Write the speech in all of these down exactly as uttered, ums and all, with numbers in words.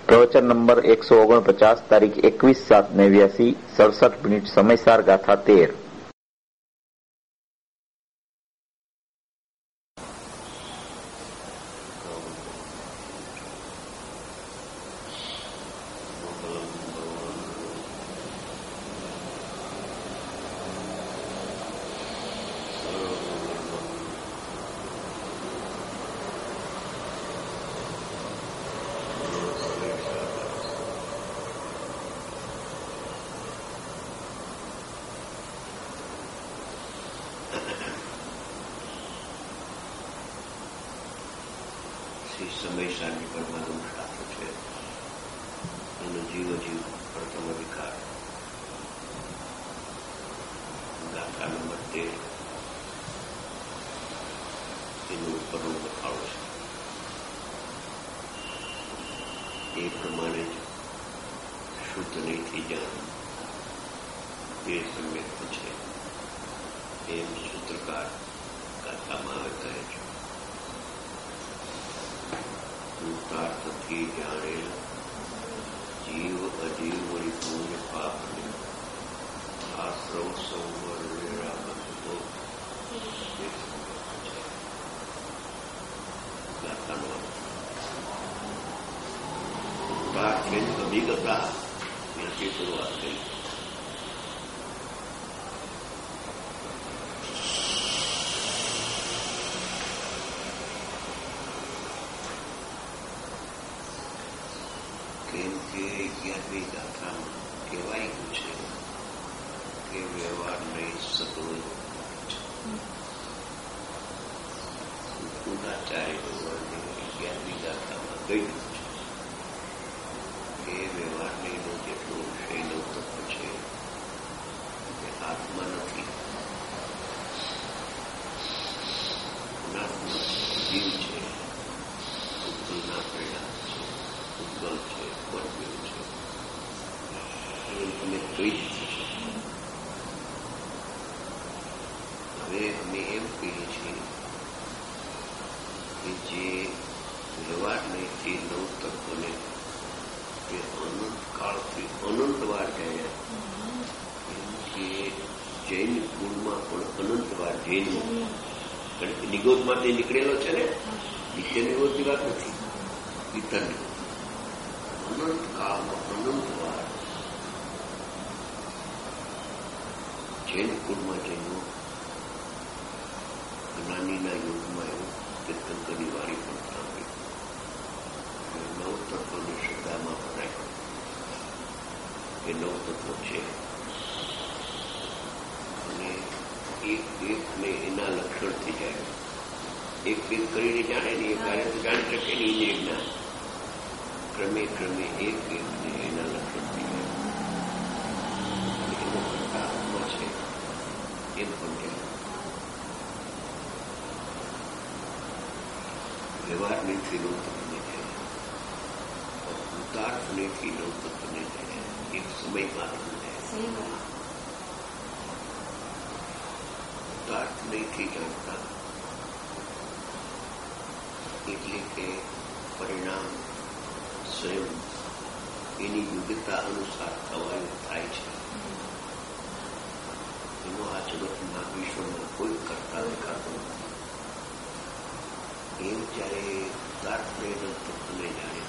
પ્રવચન નંબર એકસો ઓગણપચાસ, તારીખ એકવીસ સાત નેવ્યાસી, સડસઠ મિનિટ, સમયસાર ગાથા તેર. સમયસારની પરમાનું શાસ્ત્ર છે. એનો જીવ જીવ પ્રથમ અધિકાર ગાથા નંબર તેર એનો ઉપરનો બખાડો છે. એ પ્રમાણે જ શુદ્ધ નહીંથી જાણ એ સમ્યક્ત છે એમ સૂત્રકાર ગાથામાં આવે કહે છે. કૃતાર્થથી જાણેલ જીવ અજીવ વળી પુણ્ય પાપને આશ્રવ સંવર વેરા બંધો ગાથાનો કૃતાર્થેન અભિગતા એથી શરૂઆત કરી. કેમ કે અગિયારમી ગાથામાં કહેવાયું છે કે વ્યવહાર નહીં સગવડ ગુણાચાર્ય ભગવાનની અગિયારમી ગાથામાં કહ્યું છે કે વ્યવહાર નહીંનો જેટલો વિષય નવતત્વ છે તે આત્મા નથી. ગુણાત્મક જીવ છે, ઉત્પન્નના પરિણામ છે, ઉદ્ગલ છે, પરમેવ છે. એ તમે કહી દીધું છે. હવે અમે એમ કહીએ છીએ કે જે વ્યવહાર નહીંથી નવ તત્વને તે અનંત કાળથી અનંતવાર જાય એમ કે જૈન કુળમાં પણ અનંતવાર જૈન કારણ કે નિગોદમાંથી નીકળેલો છે ને, નિત્ય નિગોદની વાત નથી, પિતરની અનંત કાળમાં અનંતવાર જૈન કુળમાં જૈનો જ્ઞાનીના યુગમાં એવું તીર્થંકરની વાણી પણ સાંભળી. નવ તત્વની શ્રદ્ધામાં ભરાય એ નવ તત્વ છે અને એક એકને એના લક્ષણથી જાય. એક એક કરીને જાણે ને એ કાર્ય તો જાણી શકે ને એને જ્ઞાન ક્રમે ક્રમે એક એકને એના લક્ષણથી જાય. એનો કરતા આત્મા છે એમ પણ જાય. વ્યવહાર નીતિ નવ તત્વને જાય, કૃતાર્થ નીતિ નવ તત્વને જાય. એક સમય માત્ર જાય. કૃતાર્થ નીતિ જાણતા એટલે કે પરિણામ સ્વયં એની યોગ્યતા અનુસાર થવાનું થાય છે. એનો આ જગતમાં વિશ્વમાં કોઈ કરતા દેખાતો નથી. એમ જ્યારે કૃતાર્થને તત્વને જાણે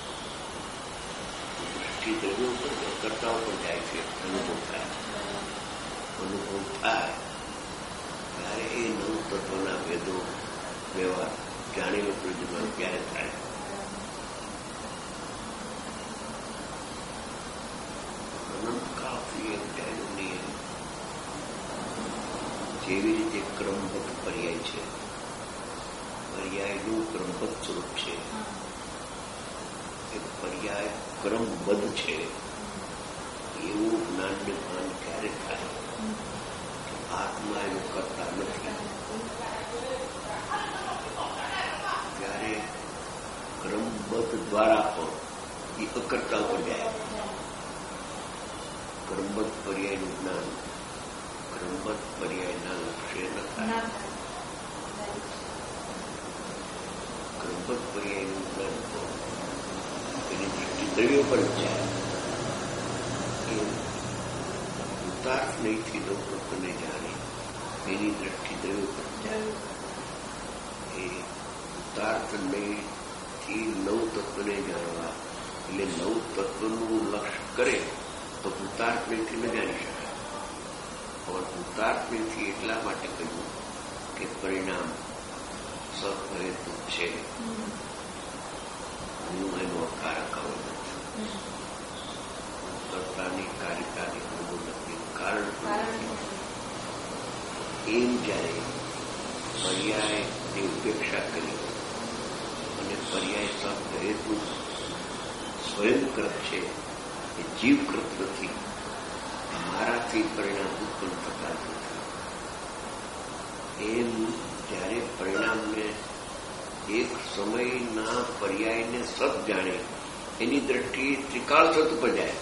દૃષ્ટિ દ્રવ્યો પર કરતાઓ પર જાય છે, અનુભવ થાય અનુભવ થાય ત્યારે એ નવ તત્વના ભેદો વ્યવહાર જાણેલો પ્રજ્ઞાન ક્યારે થાય. અનંતકાળથી એમ જાણ્યું નહીં. જેવી રીતે ક્રમબદ્ધ પર્યાય છે, પર્યાયનું ક્રમબદ્ધ સ્વરૂપ છે, એ પર્યાય ક્રમબદ્ધ છે. એવું જ્ઞાનને ભાન ક્યારે થાય કે આત્મા એનું કરતા નથી. ત્યારે ક્રમબદ્ધ દ્વારા પણ એ અકર્તા ઉપર જાય. ક્રમબદ્ધ પર્યાયનું જ્ઞાન ક્રમબદ્ધ પર્યાયના લક્ષ્ય ન થાય. ક્રમબદ્ધ પર્યાયનું જ્ઞાન એની દૃષ્ટિ દ્રવ્યો પર જ જાય. એ ઉતાર્થ નહીંથી નવ તત્વને જાણે એની દ્રષ્ટિ દ્રવ્યો પર જાય. એ ઉતાર્થ નહીંથી નવ તત્વને જાણવા એટલે નવ તત્વનું લક્ષ્ય કરે તો ઉતાર્થ નહીંથી ન જાણી શકાય. પણ ઉતાર્થ નહીંથી એટલા માટે કહ્યું કે પરિણામ સદહેતુ છે. હું એનો અકારક આવું નથી. કર્તાની કારિકાની હું નથી, કારણ એમ જયારે પર્યાયની ઉપેક્ષા કરી અને પર્યાય સદહેતુ સ્વયંકૃત છે, એ જીવકૃત નથી. મારાથી પરિણામ ઉત્પન્ન થતા નથી. એમ જયારે પરિણામને એક સમયના પર્યાયને સત જાણે એની દ્રષ્ટિએ ત્રિકાળ સત ઉપર જાય.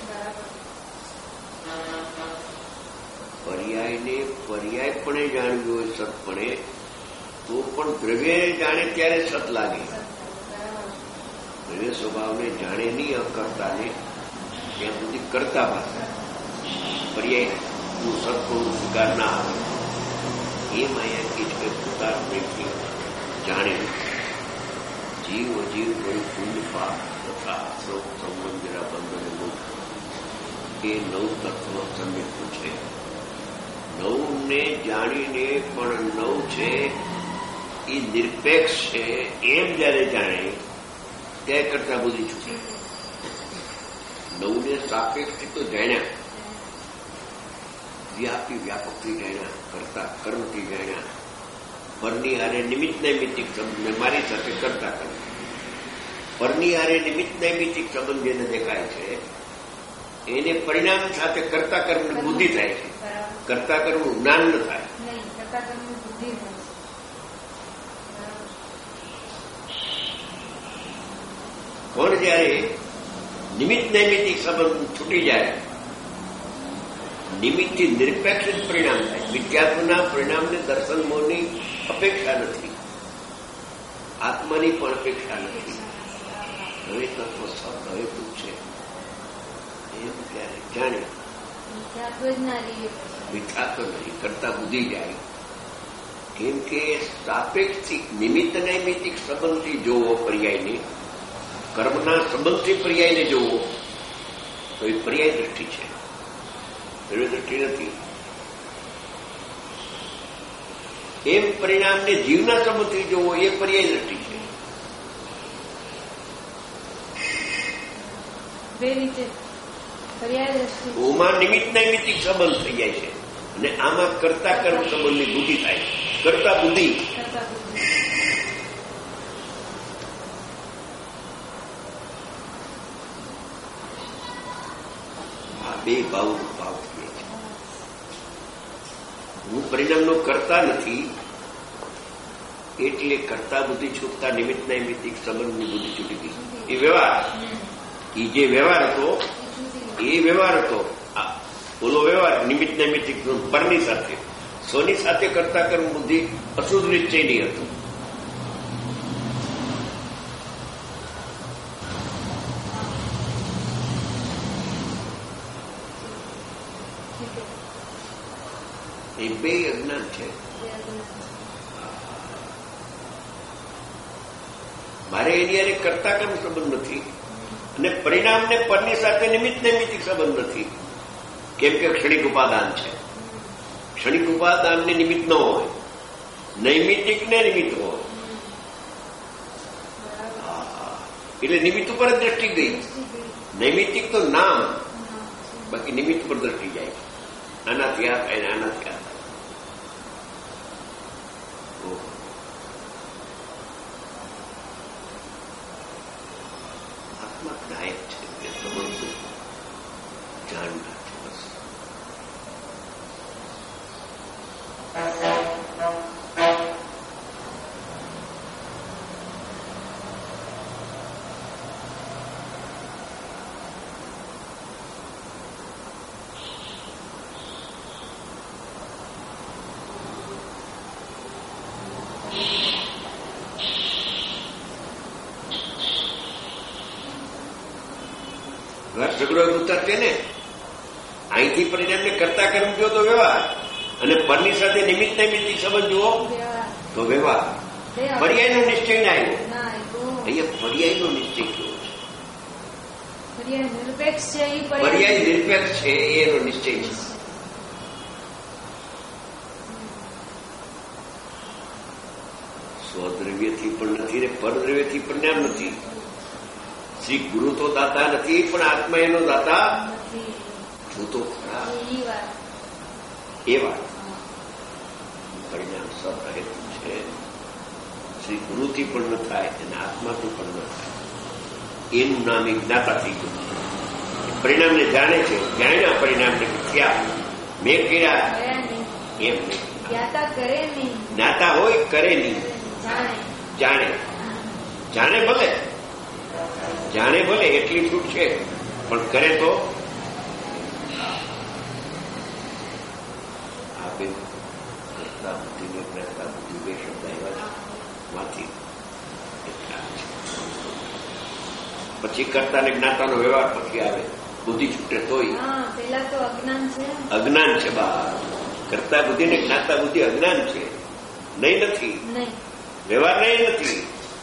પર્યાયને પર્યાયપણે જાણવી હોય સતપણે તો પણ દ્રવ્ય જાણે ત્યારે સત લાગે. દ્રવ્ય સ્વભાવને જાણે નહીં અકર્તાને ત્યાં સુધી કરતા પાસે પર્યાયનું સતપણું સ્વીકાર ના આવે. એમ અહીંયા કે છે પોતાના વ્યક્તિ જાણે જીવ અજીવ કોઈ પુણ્ય પાપ તથા શ્રોત સંબંધેના બંધને મુક્ત એ નવ તત્વ સમ્યકનું છે. નવને જાણીને પણ નવ છે એ નિરપેક્ષ છે એમ જયારે જાણે ત્યારે કરતા બુદ્ધિ છૂટે. નવને સાપેક્ષથી તો જાણ્યા, વ્યાપી વ્યાપકથી જાણ્યા, કરતા કર્મથી જાણ્યા, પરની હારે નિમિત્ત નૈમિતિક સંબંધ મારી સાથે કરતા કર્મ, પરની હારે નિમિત્ત નૈમિતિક સંબંધ જેને દેખાય છે એને પરિણામ સાથે કરતા કર્મની બુદ્ધિ થાય છે. કરતા કર્મનું જ્ઞાન ન થાય. પણ જયારે નિમિત્ત નૈમિતિક સંબંધ છૂટી જાય, નિમિત્તથી નિરપેક્ષ પરિણામ થાય. વિદ્યાત્મના પરિણામને દર્શન મોહની અપેક્ષા નથી, આત્માની પણ અપેક્ષા નથી. હવે તત્વ સત હેતુ છે એમ ત્યારે જાણે વિચારતો નહીં, કરતા બુદ્ધિ જાય. કેમ કે સાપેક્ષથી નિમિત્ત નૈમિતિક સંબંધથી જોવો પર્યાયને, કર્મના સંબંધથી પર્યાયને જોવો તો એ પર્યાય દ્રષ્ટિ છે, એવી દ્રષ્ટિ નથી. એમ પરિણામને જીવના સંબંધથી જોવો એ પર્યાય દ્રષ્ટિ છે. ઓમાં નિમિત્ત નૈમિતિક સંબંધ થઈ જાય છે અને આમાં કરતા કર્મ સંબંધની બુદ્ધિ થાય. કરતા બુદ્ધિ આ બે ભાવનો ભાવ થયો છે. હું પરિણામનો કરતા નથી એટલે કરતા બુદ્ધિ છૂટતા નિમિત્ત નૈમિતિક સંબંધની બુદ્ધિ છૂટી ગઈ. એ વ્યવહાર, એ જે વ્યવહાર હતો એ વ્યવહાર હતો. બોલો વ્યવહાર નિમિત્ત નૈમિતિક પરની સાથે, સ્વની સાથે કરતા કર્મ બુદ્ધિ અશુદ્ધ નિશ્ચયની હતું. એ બે અજ્ઞાન છે. મારે એની અરે કરતા કર્મ સંબંધ નથી અને પરિણામને પરની સાથે નિમિત્ત નૈમિતિક સંબંધ નથી. કેમ કે ક્ષણિક ઉપાદાન છે. ક્ષણિક ઉપાદાનને નિમિત્ત ન હોય, નૈમિતિક ને નિમિત્ત હોય. એટલે નિમિત્ત ઉપર જ દ્રષ્ટિ ગઈ. નૈમિતિક તો નામ, બાકી નિમિત્ત પર દ્રષ્ટિ જાય. આનાથી આ થાય ને આનાથી આ થાય. આત્મા નાયક છે એ સમજવું જાણનાર છે. બસ ઝઘડો ઉત્તર છે ને. અહીંથી પરિણામને કરતા કર્મ જો તો વ્યવહાર, અને પરની સાથે નિમિત્ત નૈમિત્તિક સંબંધ જુઓ તો વ્યવહાર. પર્યાયનો નિશ્ચય ના આવ્યો. અહીંયા પર્યાયનો નિશ્ચય કેવો છે? પર્યાય નિરપેક્ષ છે. પર્યાય નિરપેક્ષ છે એનો નિશ્ચય છે. સ્વદ્રવ્યથી પણ નથી ને પરદ્રવ્યથી પણ નામ નથી. શ્રી ગુરુ તો દાતા નથી, પણ આત્મા એનો દાતા જોતો ખરા. એ વાત પરિણામ સહેતુ છે. શ્રી ગુરુથી પણ ન થાય અને આત્માથી પણ ન થાય. એનું નામ એક જ્ઞાતા થઈ ગયું છે. પરિણામને જાણે છે, જાણ્યા પરિણામને થયા. મેં કર્યા એમ નહીં. જ્ઞાતા હોય કરે નહીં, જાણે. જાણે ભલે જાણે ભલે એટલી છૂટ છે, પણ કરે તો આપે કરતા બુદ્ધિને કરતા બુદ્ધિ બે શબ્દ આવ્યા છે માંથી. પછી કરતા ને જ્ઞાતાનો વ્યવહાર પછી આવે. બુદ્ધિ છૂટે તોય પેલા તો અજ્ઞાન છે. અજ્ઞાન છે બા. કરતા બુદ્ધિ ને જ્ઞાતા બુદ્ધિ અજ્ઞાન છે. નહીં નથી વ્યવહાર નહીં નથી.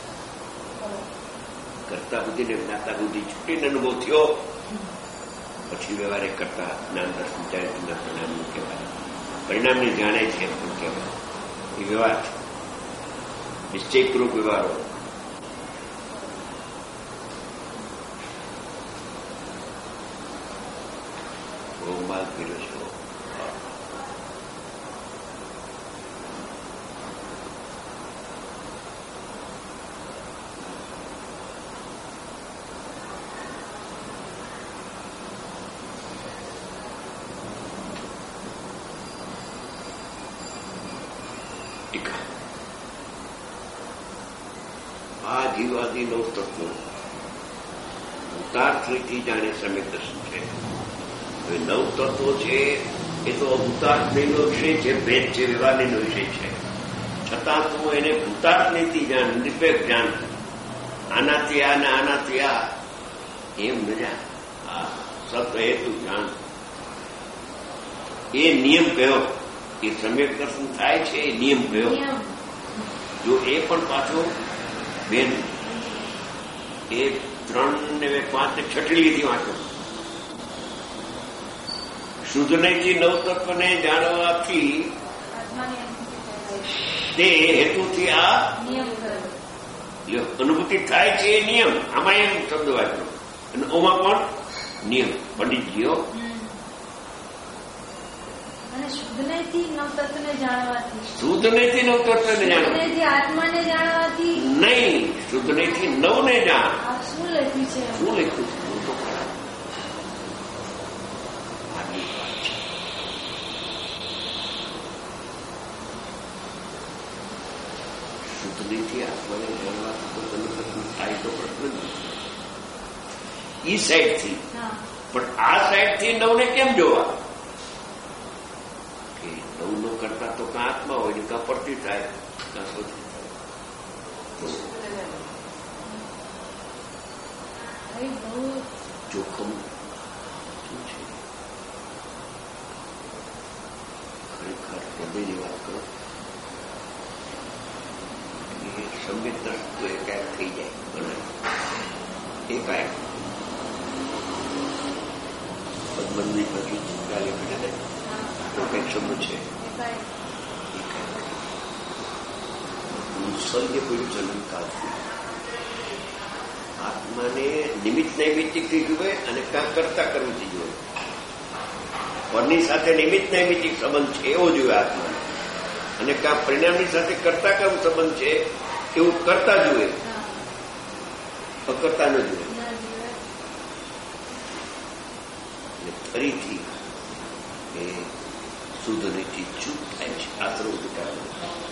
કરતા બુદ્ધિ ને જ્ઞાતા બુદ્ધિ છૂટીને અનુભવ થયો પછી વ્યવહારે કરતા જ્ઞાન દર્શન જાણ્યા પરિણામનું કહેવાય. પરિણામને જાણે છે પણ કહેવાય. એ વ્યવહાર છે, નિશ્ચયપૂર્વક વ્યવહારો. બહુ માલ પીરો છો. આ જીવાદી નવ તત્વો ભૂતાર્થથી જાણે સમ્યક દર્શન છે. હવે નવ તત્વો છે એ તો ભૂતાર્થનો વિષય છે, ભેદ છે, વ્યવહારનો વિષય છે. છતાં તું એને ભૂતાર્થથી જાણ, નિરપેક્ષ જાણ. આનાથી આ ને આનાથી આ એમ ન જાણ. આ સત્વ હેતુ જાણ. એ નિયમ કયો? એ સમ્યક દર્શન થાય છે એ નિયમ કયો? જો એ પણ પાછો બેન એ ત્રણ ને પાંચ ને છઠ્ઠી લીધી વાંચો. શુદ્ધ નહીંથી નવ તત્વને જાણવાથી તે હેતુથી આ અનુભૂતિ થાય છે એ નિયમ. આમાં એમ શબ્દ વાંચો અને ઓમાં પણ નિયમ. પંડિતજીઓ શુદ્ધ નહીંથી નવ તત્વને જાણવાથી શુદ્ધ નહીંથી નવ તત્વને જાણવાથી આત્માને જાણવાથી નહીં, શુદ્ધ નહીંથી નવને જાણ. શું લખ્યું છે? શું લખ્યું છે? હું તો ખરા શુદ્ધ નહીંથી આત્માને જાણવાથી તો તમે કશું થાય તો પ્રશ્ન નથી. ઈ સાઈડથી, પણ આ સાઈડથી નવને કેમ જોવા? નવ નો કરતા તો કાં આત્મા હોય ને કાં પડતી થાય કાં શોધી થાય. જોખમ શું છે? ખરેખર હૃદયની વાત કરો એ સંવેદ દ્રષ્ટિ એકાએક થઈ જાય. ઘણા એકાએક પદ્મની બાજુ ગાલી પડે ને તો કંઈક શબ્દ છે. સર્ય પડ્યું જલનકાળથી આત્માને નિમિત્ત નૈમિત્તિકથી જુએ અને કાં કરતા કરવુંથી જુએ. પરની સાથે નિમિત્ત નૈમિત્તિક સંબંધ છે એવો જુએ આત્માને, અને કાં પરિણામની સાથે કરતા કરવું સંબંધ છે એવું કરતા જુએ, અકર્તા ન જુએ. ફરીથી એ શુદ્ધ નીતિ ચૂપ થાય છે. આતરો ઉદકારો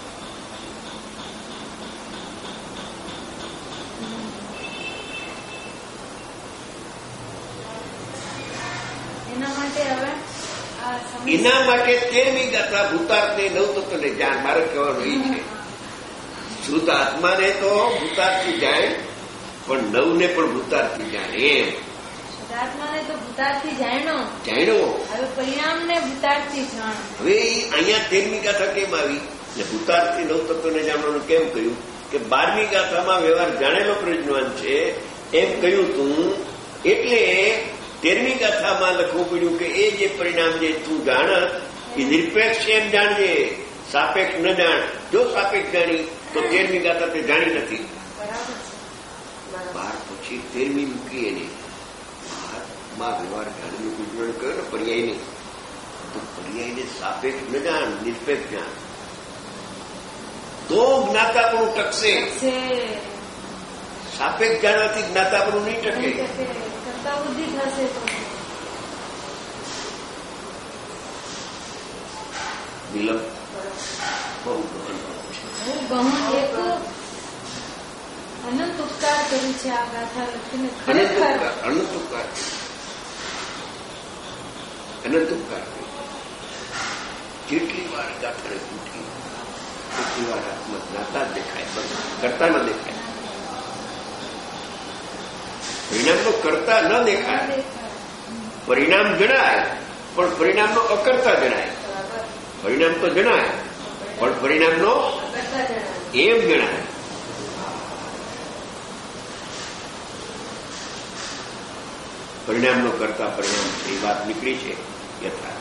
એના માટે તેરમી ગાથા ભૂતાર્થને નવ તત્વને જાણ. મારે કહેવાનું એ છે શુદ્ધ આત્માને તો ભૂતાર્થથી જાણે, પણ નવને પણ ભૂતાર્થથી જાણે. એમ આત્માને તો ભૂતાર્થથી જાણ્યો જાણ્યો હવે પરિણામને ભૂતાર્થથી જાણ. હવે અહીંયા તેરમી ગાથા કેમ આવી ને ભૂતાર્થથી નવ તત્વને જાણવાનું કેમ કહ્યું કે બારમી ગાથામાં વ્યવહાર જાણેલો પ્રજ્ઞાન છે એમ કહ્યું તું એટલે તેરમી ગાથામાં લખવું પડ્યું કે એ જે પરિણામ જે તું જાણ એ નિરપેક્ષ એમ જાણજે, સાપેક્ષ ન જાણ. જો સાપેક્ષ જાણી તો તેરમી ગાથા તે જાણી નથી. બાર પછી તેરમી મૂકી એને બારમાં વ્યવહાર જાણેલું ગુજરણ કહ્યો ને પર્યાયને, તો પર્યાયને સાપેક્ષ ન જાણ, નિરપેક્ષ જાણ તો જ્ઞાતાપણું ટકશે. સાપેક્ષ જાણવાથી જ્ઞાતાપણું નહીં ટકે. બુદ્ધિ થશે વિલંબ બહુ ગહન છે. અનંત ઉપકાર કર્યું છે આ ગાથા લખીને. ખરેખર અનંત ઉપકાર અનંત ઉપકાર જેટલી વાર ગાથાને પૂછી એટલી વાર આત્મા જ્ઞાતા જ દેખાય, કરતા ન દેખાય. પરિણામનો કરતા ન દેખાય, પરિણામ જણાય પણ પરિણામનો અકર્તા જણાય. પરિણામ તો જણાય પણ પરિણામનો એમ જણાય. પરિણામનો કરતા પરિણામ એ વાત નીકળી છે યથાર્થ.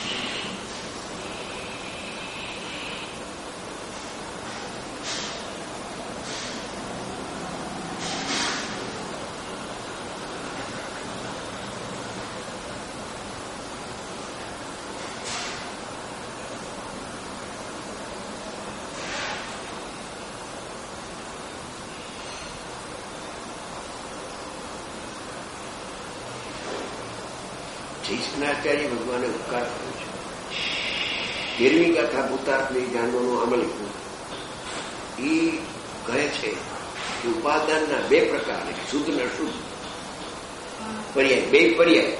કૃષ્ણાચાર્ય ભગવાને ઉપકાર કર્યો છે. તેરમી ગાથા ભૂતાર્થને જાણવાનું અમલ એ કહે છે કે ઉપાદાનના બે પ્રકાર, શુદ્ધ ને અશુદ્ધ પર્યાય, બે પર્યાય.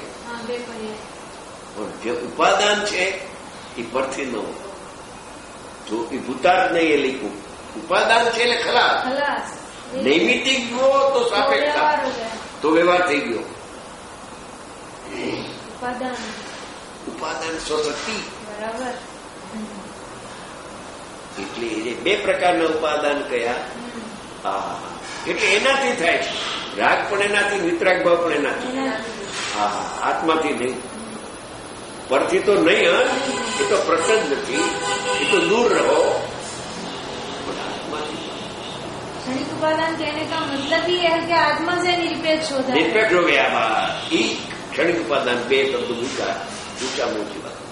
પણ જે ઉપાદાન છે એ પરથી ન હોય. જો એ ભૂતાર્થ નહીં એ લખ્યું ઉપાદાન છે એટલે ખલાસ. નૈમિતિક જુઓ તો સાપેક્ષતા તો વ્યવહાર થઈ ગયો. ઉપાદાન ઉપાદાન સ્વશક્તિ બરાબર. એટલે એ બે પ્રકારના ઉપાદાન કયા એટલે એનાથી થાય છે. રાગ પણ એનાથી, વિતરાગ ભાવ પણ એનાથી. હા, આત્માથી નહીં, પરથી તો નહીં. હા, એ તો પ્રશ્ન જ નથી, એ તો દૂર રહો. પણ આત્માથી क्षणिक उपादान कहने का मतलब ही है कि आत्मा से निरपेक्ष हो जाए. निरपेक्ष हो गया. ई क्षणिक उपादान બે શબ્દ મૂક્યા, ઊંચા ઊંચી વાત.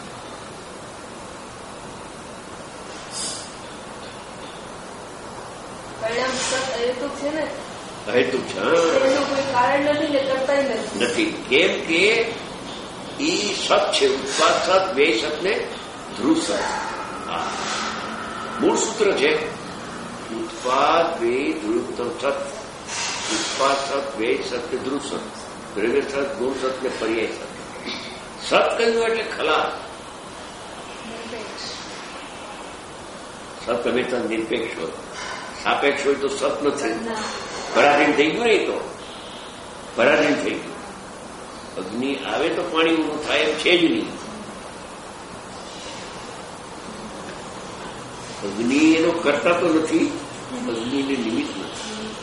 પરિણામ સત અહેતુક છે ને, અહેતુક છે, એનું કોઈ કારણ નથી ને કરતા નથી. કેમ કે ઈ સત છે, ઉત્પાદ સત, વ્યય સત ને ધ્રુવ સત. મૂળ સૂત્ર છે ઉત્પાદ વ્યય ધ્રુવ સત. ઉત્પાદ સત, વ્યય સત ને ધ્રુવ સત. દ્રવ્ય સત, ગુણ સત ને પર્યાય સત. સત કહ્યું એટલે ખલાસ. સત હંમેશા નિરપેક્ષ હોય, સાપેક્ષ હોય તો સત નથી. પરાધીન થઈ ગયું નહીં, તો પરાધીન થઈ ગયું. અગ્નિ આવે તો પાણી ઊંડું થાય એમ છે જ નહીં. અગ્નિ એનો કરતા તો નથી, અગ્નિને નિમિત્ત નથી.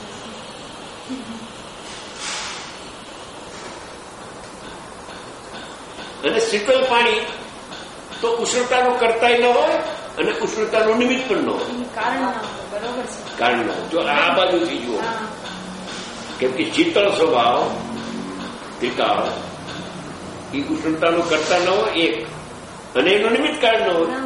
અને શીતળ પાણી તો ઉષ્ણતાનો કરતાય ન હોય અને ઉષ્ણતાનું નિમિત્ત પણ ન હોય. કારણ ન હોય. જો આ બાજુથી જુઓ, કેમ કે શીતળ સ્વભાવ ત્રિકાળ એ ઉષ્ણતાનો કરતા ન હોય એક, અને એનું નિમિત્ત કારણ ન હોય.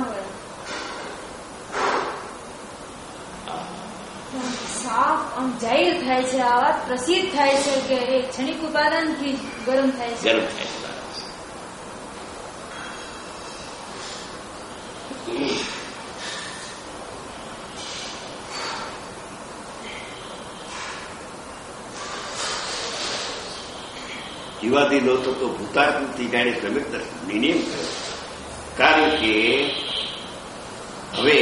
સાફ આમ જાહેર થાય છે, આ વાત પ્રસિદ્ધ થાય છે કે એ ક્ષણિક ઉપાદાનથી ગરમ થાય છે. ગરમ થાય છે. જીવાદી નો તો ભૂતાર્થથી જાણે સમ્યક દર્શન નિયમ થયો. કારણ કે હવે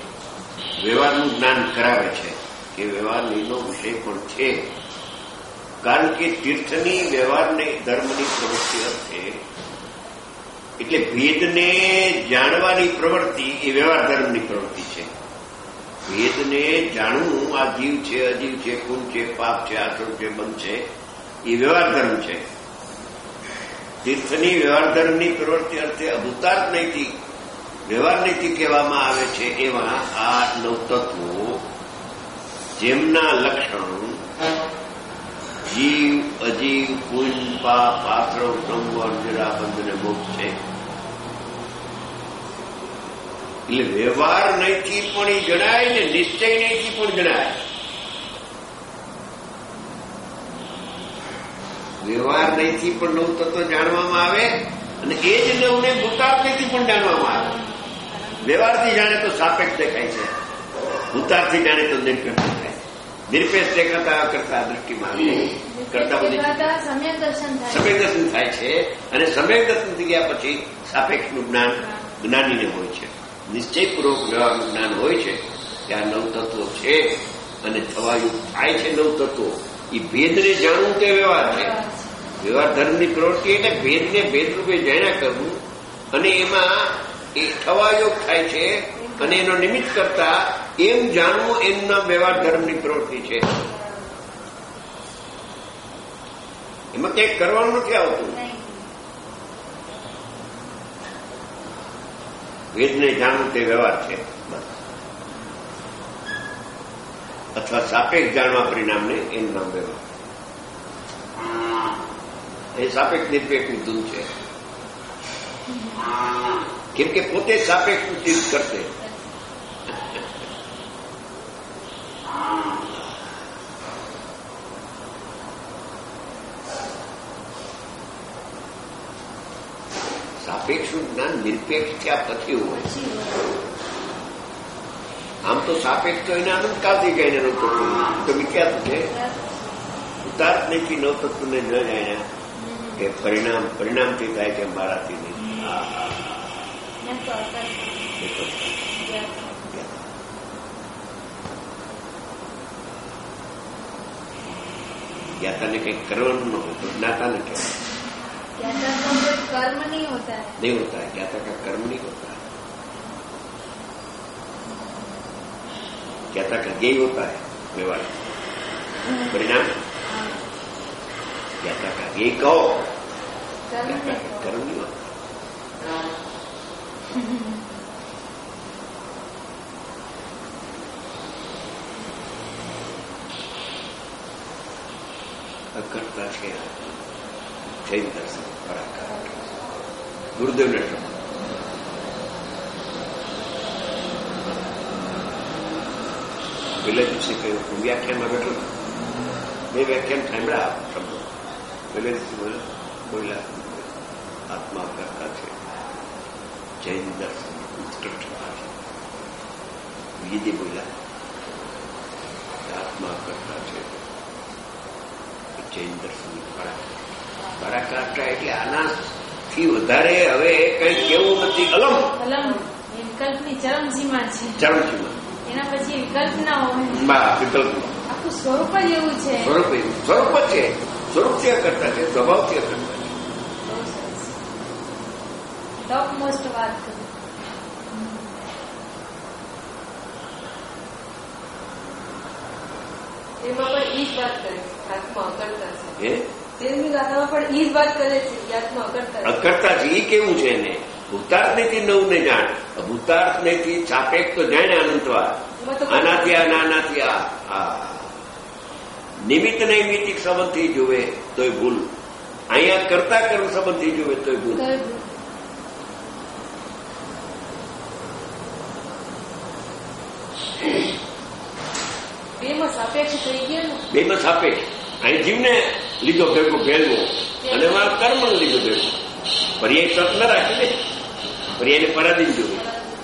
વ્યવહારનું જ્ઞાન કરાવે છે કે વ્યવહાર લીનો વિષય પણ છે, કારણ કે તીર્થની વ્યવહારની ધર્મની પ્રવૃત્તિ અર્થે એટલે ભેદને જાણવાની પ્રવૃત્તિ એ વ્યવહાર ધર્મની પ્રવૃત્તિ છે. ભેદને જાણવું, આ જીવ છે, અજીવ છે, પુણ્ય છે, પાપ છે, આશ્રમ છે, બંધ છે, એ વ્યવહાર ધર્મ છે. તીર્થની વ્યવહાર ધર્મની પ્રવૃત્તિ અર્થે અભૂતાર્થ નૈતિક વ્યવહાર નૈતિક કહેવામાં આવે છે. એવા આ નવ તત્વો જેમના લક્ષણ જીવ, અજીવ, પુણ્ય, પાપ, આશ્રમ, સંવર, જરા, બંધ અને મોક્ષ છે. એટલે વ્યવહાર નૈથી પણ એ જણાય ને નિશ્ચય નૈથી પણ જણાય. વ્યવહાર નૈથી પણ નવ તત્વ જાણવામાં આવે અને એ જ નવને ભૂતાર્થ નૈથી પણ જાણવામાં આવે. વ્યવહારથી જાણે તો સાપેક્ષ દેખાય છે, ભૂતાર્થથી જાણે તો નિરપેક્ષ દેખાય. નિરપેક્ષ દેખાતા કરતા દૃષ્ટિમાં કરતા બધી સમ્યક દર્શન થાય છે. અને સમ્યક દર્શન થઈ ગયા પછી સાપેક્ષનું જ્ઞાન જ્ઞાનીને હોય છે. નિશ્ચયપૂર્વક વ્યવહારનું જ્ઞાન હોય છે કે આ નવ તત્વો છે અને થવાયું થાય છે. નવ તત્વો એ ભેદને જાણવું તે વ્યવહાર છે. વ્યવહાર ધર્મની પ્રવૃત્તિ એટલે ભેદને ભેદરૂપે જાણ્યા કરવું અને એમાં એ થવાયોગ થાય છે અને એનો નિમિત્ત કરતા એમ જાણવું એમના વ્યવહાર ધર્મની પ્રવૃત્તિ છે. એમાં કંઈક કરવાનું નથી આવતું. વેદને જાણવું તે વ્યવહાર છે અથવા સાપેક્ષ જાણવા પરિણામને એનું નામ વ્યવહાર. એ સાપેક્ષ નિરપેક્ષની ધૂન છે. કેમ કે પોતે સાપેક્ષનું ચીજ કરશે. સાપેક્ષનું જ્ઞાન નિરપેક્ષ થયા પછી હોય. આમ તો સાપેક્ષ તો એને અનંતકાળથી કહીને નવ તત્વ તો વિખ્યાત છે. ઉતાર્થ નથી નવ તત્વને ન જાણ્યા કે પરિણામ પરિણામથી થાય છે, મારાથી નહીં. જ્ઞાતાને કંઈક કરવાનું ન હોય તો જ્ઞાતાને કહેવાય. कर्म नहीं होता है नहीं होता है. ज्ञाता का कर्म नहीं होता है. ज्ञाता का ज्ञेय होता है व्यवहार परिणाम. ज्ञाता का ज्ञेय कहो, ज्ञाता का कर्म नहीं होता. અકર્તા છે જૈન દર્શન પરાકાર ગુરુદેવને શબ્દ. પેલા દિવસે કહ્યું હું વ્યાખ્યાનમાં બેઠો બે વ્યાખ્યાન સાંભળ્યા શબ્દો. પેલા દિવસે બોલ્યા આત્મા કરતા છે જૈન દર્શન ઉત્કૃષ્ટ છે. બીજી બોલ્યા આત્મા કરતા છે જૈન દર્શનની પરાકાર. પરાકાષ્ઠા એટલે આનાથી વધારે હવે કઈ કેવું નથી. અલમ અલમ વિકલ્પની ચરમસીમા છે. ચરમસીમા એના પછી વિકલ્પ ના હોય. વિકલ્પ આખું સ્વરૂપ જ એવું છે. સ્વરૂપ સ્વરૂપ જ છે. સ્વરૂપથી કરતા છે, સ્વભાવથી કરતા છે. ટોપ મોસ્ટ વાત કરી. એમાં પણ ઈ જ વાત કરે આત્મા અકર્તા છે. હે તેની ગાથામાં પણ ઈ જ વાત કરે છે કે આત્મા અકર્તા છે. અકર્તા છે એ કેવું છે એને ભૂતાર્થ નથી નવ ને જાણ. ભૂતાર્થ નથી સાપેક્ષ તો જાણે અનંતવાર. આનાથી આ નાનાથી આ નિમિત્ત નૈમિતિક સંબંધથી જોવે તોય ભૂલ. અહીંયા કરતા કર્મ સંબંધથી જોવે તોય ભૂલ. બેમાં સાપેક્ષ થઈ ગયા ને. બેમાં સાપેક્ષ. અહીં જીવને લીધો ભેગો ભેગવો અને એમાં કર્મ લીધો ભેગો. પર્યાય તક ન રાખી દે. પર્યાયને પરાધીન જોવે.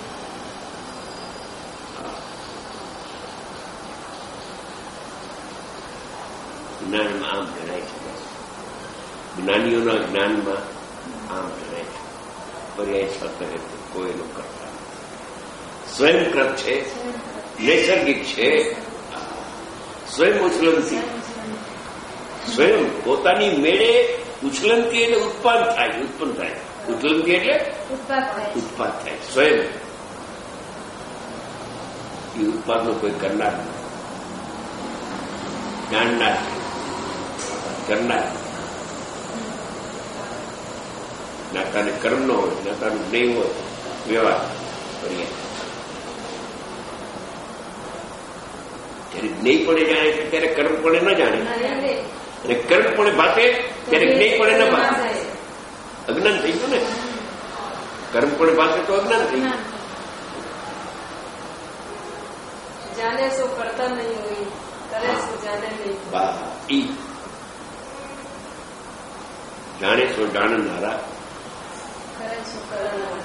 જ્ઞાનમાં આમ જણાય છે. જ્ઞાનીઓના જ્ઞાનમાં આમ જણાય છે. પર્યાય સત્ય કોઈનું કરતા સ્વયંકૃત છે, નૈસર્ગિક છે, સ્વયં ઉછલનથી સ્વયં પોતાની મેળે ઉછલનથી એટલે ઉત્પાદ થાય, ઉત્પન્ન થાય. ઉછલનથી એટલે ઉત્પાદ થાય, ઉત્પાદ થાય. સ્વયં એ ઉત્પાદનો કોઈ કરનાર જાણનાર કરનાર નાતાને કર્મ નો હોય, નાતાનું જ્ઞેય હોય, વ્યવહાર કરીએ. જયારે જ્ઞેયપણે જાણે છે ત્યારે કર્મપણે ન જાણે, અને કર્મપણે ભાતે ત્યારે જ્ઞેયપણે ન ભાતે. અજ્ઞાન થઈ ગયું ને. કર્મપણે ભાતે તો અજ્ઞાન થઈ ગયું. જાણે શું કરતા નહીં હોય, કરે શું જાણે નહીં. ઈ જાણે શું જાણનારા, કરે શું કરનારા,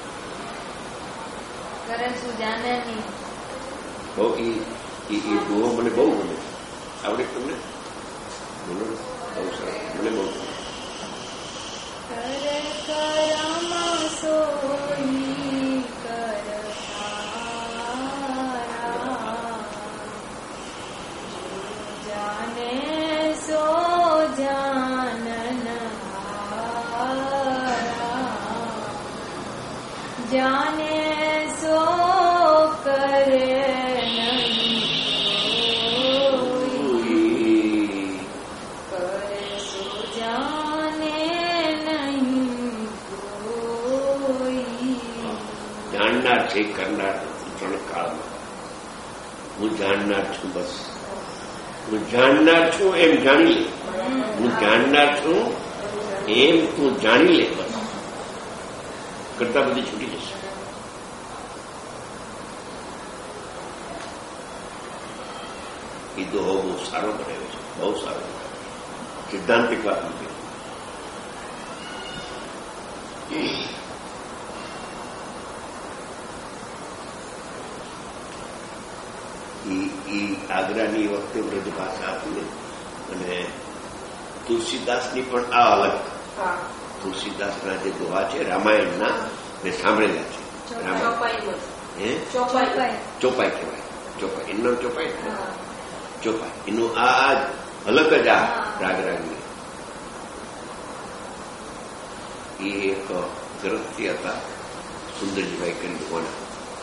કરે શું જાણે નહીં. બહુ ઈ દુઓ મને બહુ ગમે. આવડે તમને? બોલો. બહુ સરસ. મને બહુ ગમે. કરે કરમ સોઈ કરતારા, જાને સો જાનનહારા, જાને સો કરે છે કરનાર ત્રણ કાળમાં. હું જાણનાર છું, બસ હું જાણનાર છું એમ જાણી લે. હું જાણનાર છું એમ તું જાણી લે, બસ. કરતા બધી છૂટી જશે. એ દોહો બહુ સારો બનાવ્યો છે, બહુ સારો. સિદ્ધાંતિક વાત નથી. આગ્રાની વખતે વ્રજ ભાષા હતી અને તુલસીદાસની પણ આ અલગ. તુલસીદાસના જે દોહા છે રામાયણના મેં સાંભળેલા છે. ચોપાઈ કહેવાય. ચોપાઈ એનું ચોપાઈ ચોપાઈ એનું આ અલગ જ આ રાગ રાગની. એ એક ગ્રંથથી હતા સુંદરજીભાઈ કરી કોના.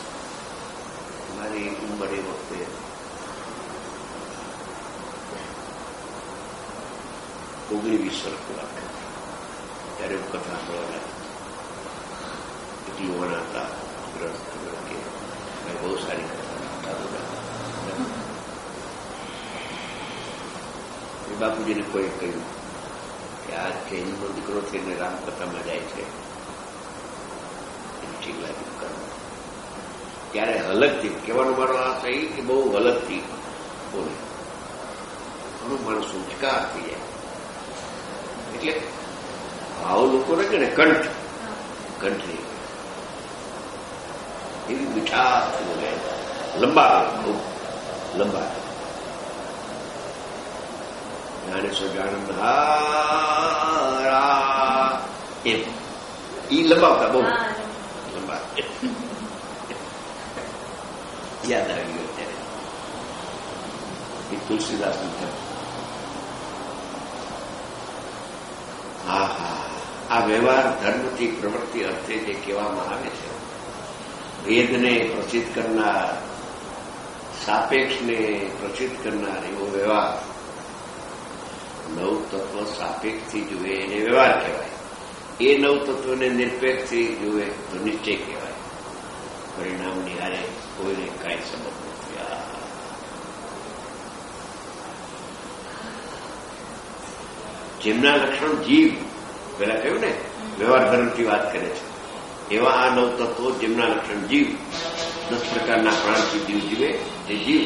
મારી ઉંમર એ વખતે ઓગણીસ વર્ષ વાત ત્યારે હું કથા સાંભળવા એટલી વણા હતા. ગ્રસ્ત બહુ સારી કથા બધા. બાપુજીને કોઈ કહ્યું કે આ જૈનનો દીકરો થઈને રામકથામાં જાય છે, એની ચીલાજી કરવા. ત્યારે હલકથી કહેવાનો મારો આ થઈ કે બહુ હલકથી બોલે. ઘણું માણસ ઉંચકાર થઈ જાય. એટલે ભાવ લોકો રહે ને કંઠ કંઠની એવી મીઠાશ બોલે. લંબા બહુ લંબા. જાણે સો જાણનારા એમ ઈ લંબાવતા બહુ લંબા. યાદ આવી ગયો ત્યારે એ તુલસીદાસનું થયું. હા હા આ વ્યવહાર ધર્મથી પ્રવૃત્તિ અર્થે જે કહેવામાં આવે છે, વેદને પ્રસિદ્ધ કરનાર, સાપેક્ષને પ્રસિદ્ધ કરનાર એવો વ્યવહાર નવ તત્વ સાપેક્ષથી જુએ એને વ્યવહાર કહેવાય. એ નવ તત્વને નિરપેક્ષથી જુએ તો નિશ્ચય કહેવાય. પરિણામની હારે કોઈને કાંઈ સંબંધ નથી. જેમના લક્ષણ જીવ, પેલા કહ્યું ને વ્યવહાર ધર્મથી વાત કરે છે, એવા આ નવ તત્વો જેમના લક્ષણ જીવ. દસ પ્રકારના પ્રાણથી જીવ જીવે એ જીવ,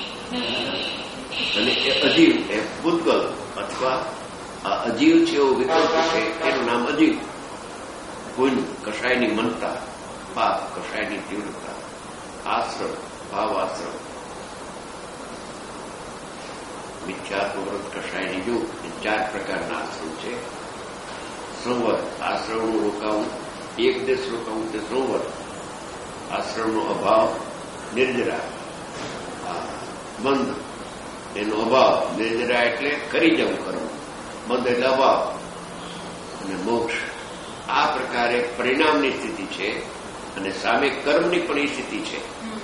અને એ અજીવ એ ભૂતગલ અથવા અજીવ છે એવો વિકલ્પ છે એનું નામ અજીવ. કોઈનું કશાયની મનતા, પાપ કશાયની તીવ્રતા, આશ્રમ ભાવ આશ્રમ, મિથ્યાત્મવ્રત કશાયની જો એ ચાર પ્રકારના આશ્રમ છે. સંવર આશ્રમનું રોકાવું, એક દેશ રોકાવું તે સંવર. આશ્રમનો અભાવ નિર્જરા, બંધ એનો અભાવ. નિર્જરા એટલે કરી જવું કર્મ, બંધ એટલે અભાવ અને મોક્ષ. આ પ્રકારે પરિણામની સ્થિતિ છે અને સામે કર્મની પણ એ સ્થિતિ છે.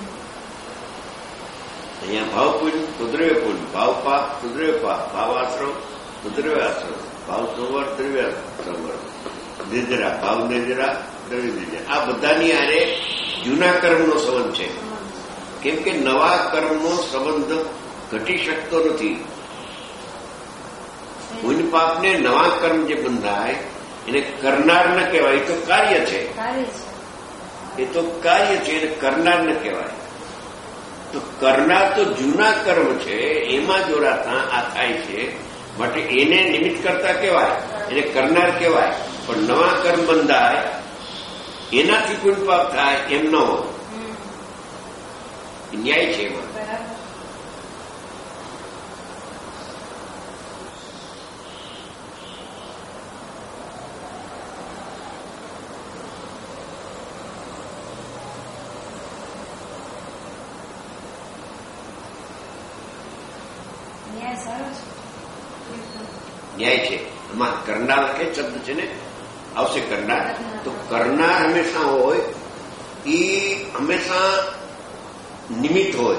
અહીંયા ભાવપુંજ તો દ્રવ્યપુંજ, ભાવપાપ તો દ્રવ્યપાપ, ભાવાશ્રમ તો દ્રવ્યાશ્રમ, ભાવ સંવર દ્રવ્ય સંવર, નિર્જરા ભાવ નિર્જરા દ્રવ્ય નિર્જરા. આ બધાની આરે જૂના કર્મનો સંબંધ છે. કેમ કે નવા કર્મનો સંબંધ ઘટી શકતો નથી. પુણ્ય પાપને નવા કર્મ જે બંધાય એને કરનાર ન કહેવાય, એ તો કાર્ય છે. એ તો કાર્ય છે, એને કરનાર ન કહેવાય. તો કરનાર તો જૂના કર્મ છે, એમાં જોડાતા આ થાય છે. માટે એને નિમિત્ત કરતા કહેવાય, એને કરનાર કહેવાય. પણ નવા કર્મ બંધાય એનાથી પુણ્ય પાપ થાય એમ ન હોય. ન્યાય છે એમાં. ન્યાય છે એમાં. કરનાર કે શબ્દ છે ને આવશે કરનાર. તો કરનાર હંમેશા હોય એ હંમેશા નિમિત્ત હોય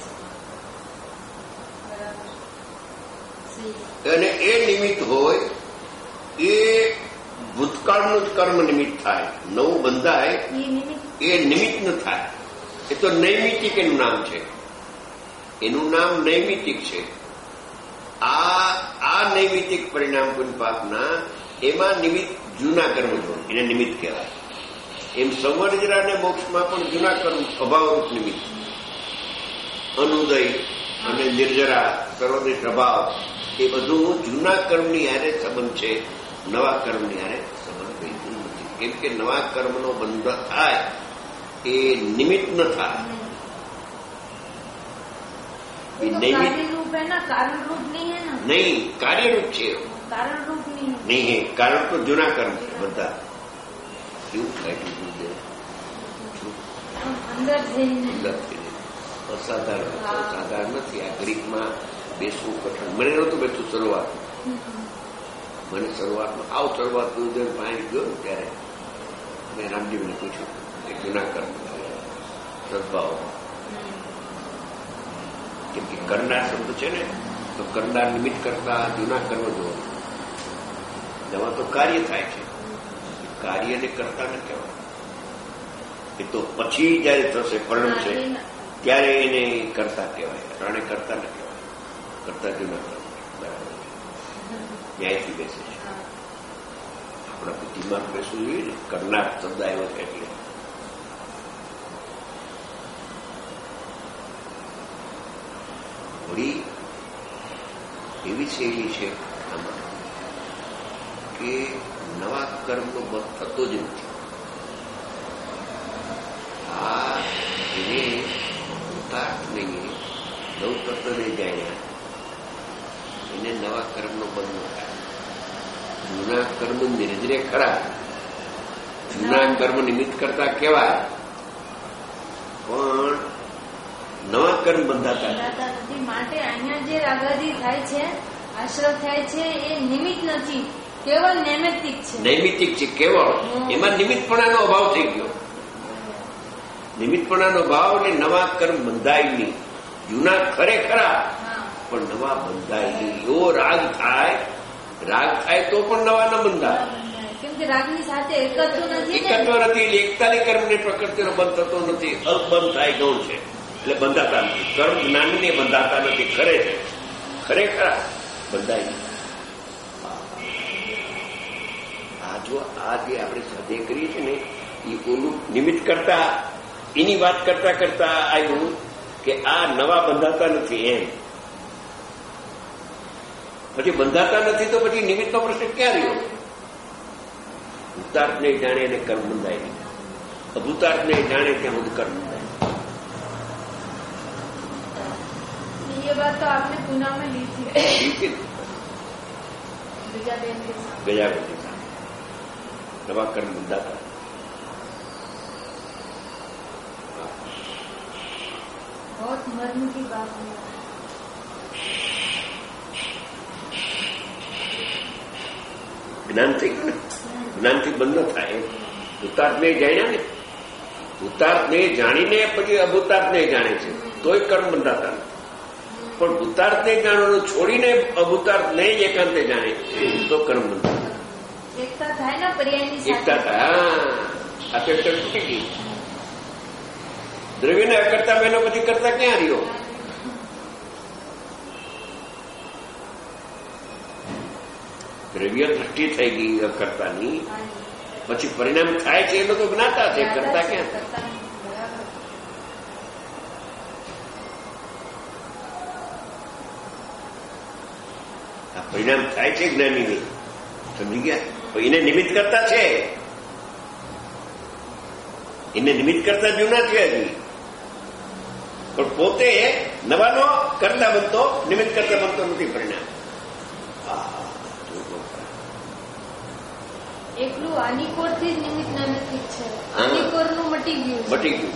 અને એ નિમિત્ત હોય એ ભૂતકાળનું જ કર્મ નિમિત્ત થાય. નવું બંધાય એ નિમિત્ત ન થાય. એ તો નૈમિતિક એનું નામ છે. એનું નામ નૈમિતિક છે. આ આ નૈમિતિક પરિણામ પુણ્ય પાપના એમાં નિમિત્ત જૂના કર્મ જ હોય, એને નિમિત્ત કહેવાય. એમ સંવર્જરા અને મોક્ષમાં પણ જૂના કર્મ અભાવરૂપ નિમિત્ત. અનુદય અને નિર્જરા સર્વદેશ અભાવ એ બધું જૂના કર્મની હારે સંબંધ છે, નવા કર્મની હારે સંબંધ બિલકુલ નથી. કેમ કે નવા કર્મનો બંધ થાય એ નિમિત્ત ન થાય. નહીં, કાર્યરૂપ છે. નહીં હે કારણ તો જૂના કર્મ છે બધા. કેવું થાય અસાધારણ સાધારણ નથી. આ ગ્રીકમાં બેસવું કઠણ. મને નહોતું બેઠું શરૂઆત. મને શરૂઆતમાં આવ શરૂઆત પાણી ગયો ને ત્યારે મેં રામજીવને પૂછ્યું કે જૂના કર્મ સદભાવ. કેમ કે કરનાર શબ્દ છે ને, તો કરનાર નિમિત્ત કરતા જૂના કર્મ જોવા. એમાં તો કાર્ય થાય છે, કાર્યને કરતા ન કહેવાય. એ તો પછી જયારે થશે પરિણામ છે ત્યારે એને કરતા કહેવાય. રાણે કરતા ન કહેવાય. કરતા જૂના કર્મ બરાબર ન્યાયથી બેસે છે. આપણા બુદ્ધિમાં બેસવું જોઈએ ને. કરનાર શબ્દ આવ્યો છે એટલે વળી એવી શૈલી છે આમાં કે નવા કર્મનો બંધ થતો જ નથી. આ એને ઉતાર્થ નહીં, નવ તત્વને જાણ્યા એને નવા કર્મનો બંધ ન થાય. જૂના કર્મ નિર્જરે ખરા, જૂના કર્મ નિમિત્ત કરતા કહેવાય, પણ નવા કર્મ બંધાતા નથી. માટે અહીંયા જે રાગાદી થાય છે, આશ્રય થાય છે, એ નિમિત્ત નથી, કેવળ નૈમિતિક છે. નૈમિતિક છે કેવળ. એમાં નિમિત્તપણાનો અભાવ થઈ ગયો. નિમિત્તપણાનો ભાવ ને નવા કર્મ બંધાય નહીં. જૂના ખરેખરા પણ નવા બંધાય નહીં. એવો રાગ થાય, રાગ થાય તો પણ નવા ન બંધાય. કેમ કે રાગની સાથે એકત્વ નથી. એકત્વ નથી. એકતાની કર્મની પ્રકૃતિનો બંધ થતો નથી. અલ્પ બંધ થાય ગૌણ છે એટલે બંધાતા નથી. કર્મ જ્ઞાનને બંધાતા નથી. ખરે છે ખરેખર બંધાય નહીં. આ જો આ જે આપણે સ્વાધ્યાય કરીએ છીએ ને એ ઓલું નિમિત્ત કરતા એની વાત કરતા કરતા આવ્યું કે આ નવા બંધાતા નથી એમ. પછી બંધાતા નથી તો પછી નિમિત્તનો પ્રશ્ન ક્યાં રહ્યો? ભૂતાર્થને જાણે એને કર્મ બંધાય નહીં. અભૂતાર્થને જાણે ત્યાં બધું કર્મ બંધાય. ये बात तो आपने पुणे में ली थी गजाबेन के साथ. गजाबेन के साथ नवा कर्म બંધાતા. बहुत मर्म की बात है. જ્ઞાન થઈ ગયું ને, જ્ઞાનથી બંધ ન થાય. ભૂતાર્થને જાણ્યા ને, ભૂતાર્થને જાણીને પછી અભૂતાર્થને જાણે છે તોય કર્મ બંધાતા નથી. પણ ભૂતાર્થને જાણવાનું છોડીને અભૂતાર્થને જ એકાંતે જાણે તો કર્મ બંધાતા એકતા થાય ને પર્યાયની સાથે. એકતા થાય. આ તો એકતા તૂટી ગઈ. દ્રવ્યને અકર્તા બહેનો પછી કરતા ક્યાં રહ્યો? દ્રવ્ય દ્રષ્ટિ થઈ ગઈ અકર્તાની, પછી પરિણામ થાય છે એ લોકો જ્ઞાતા છે, કરતા ક્યાં? આ પરિણામ થાય છે જ્ઞાનીની, સમજી ગયા? એને નિમિત્ત કરતા છે, એને નિમિત્ત કરતા જૂના છે હજી, પણ પોતે નવાનો કરતા બનતો, નિમિત્ત કરતા બનતો નથી પરિણામ. એકલું આનિકોર થી જ નિમિત્ત નૈમિત્તિક છે, આનિકોર નું મટી ગયું મટી ગયું.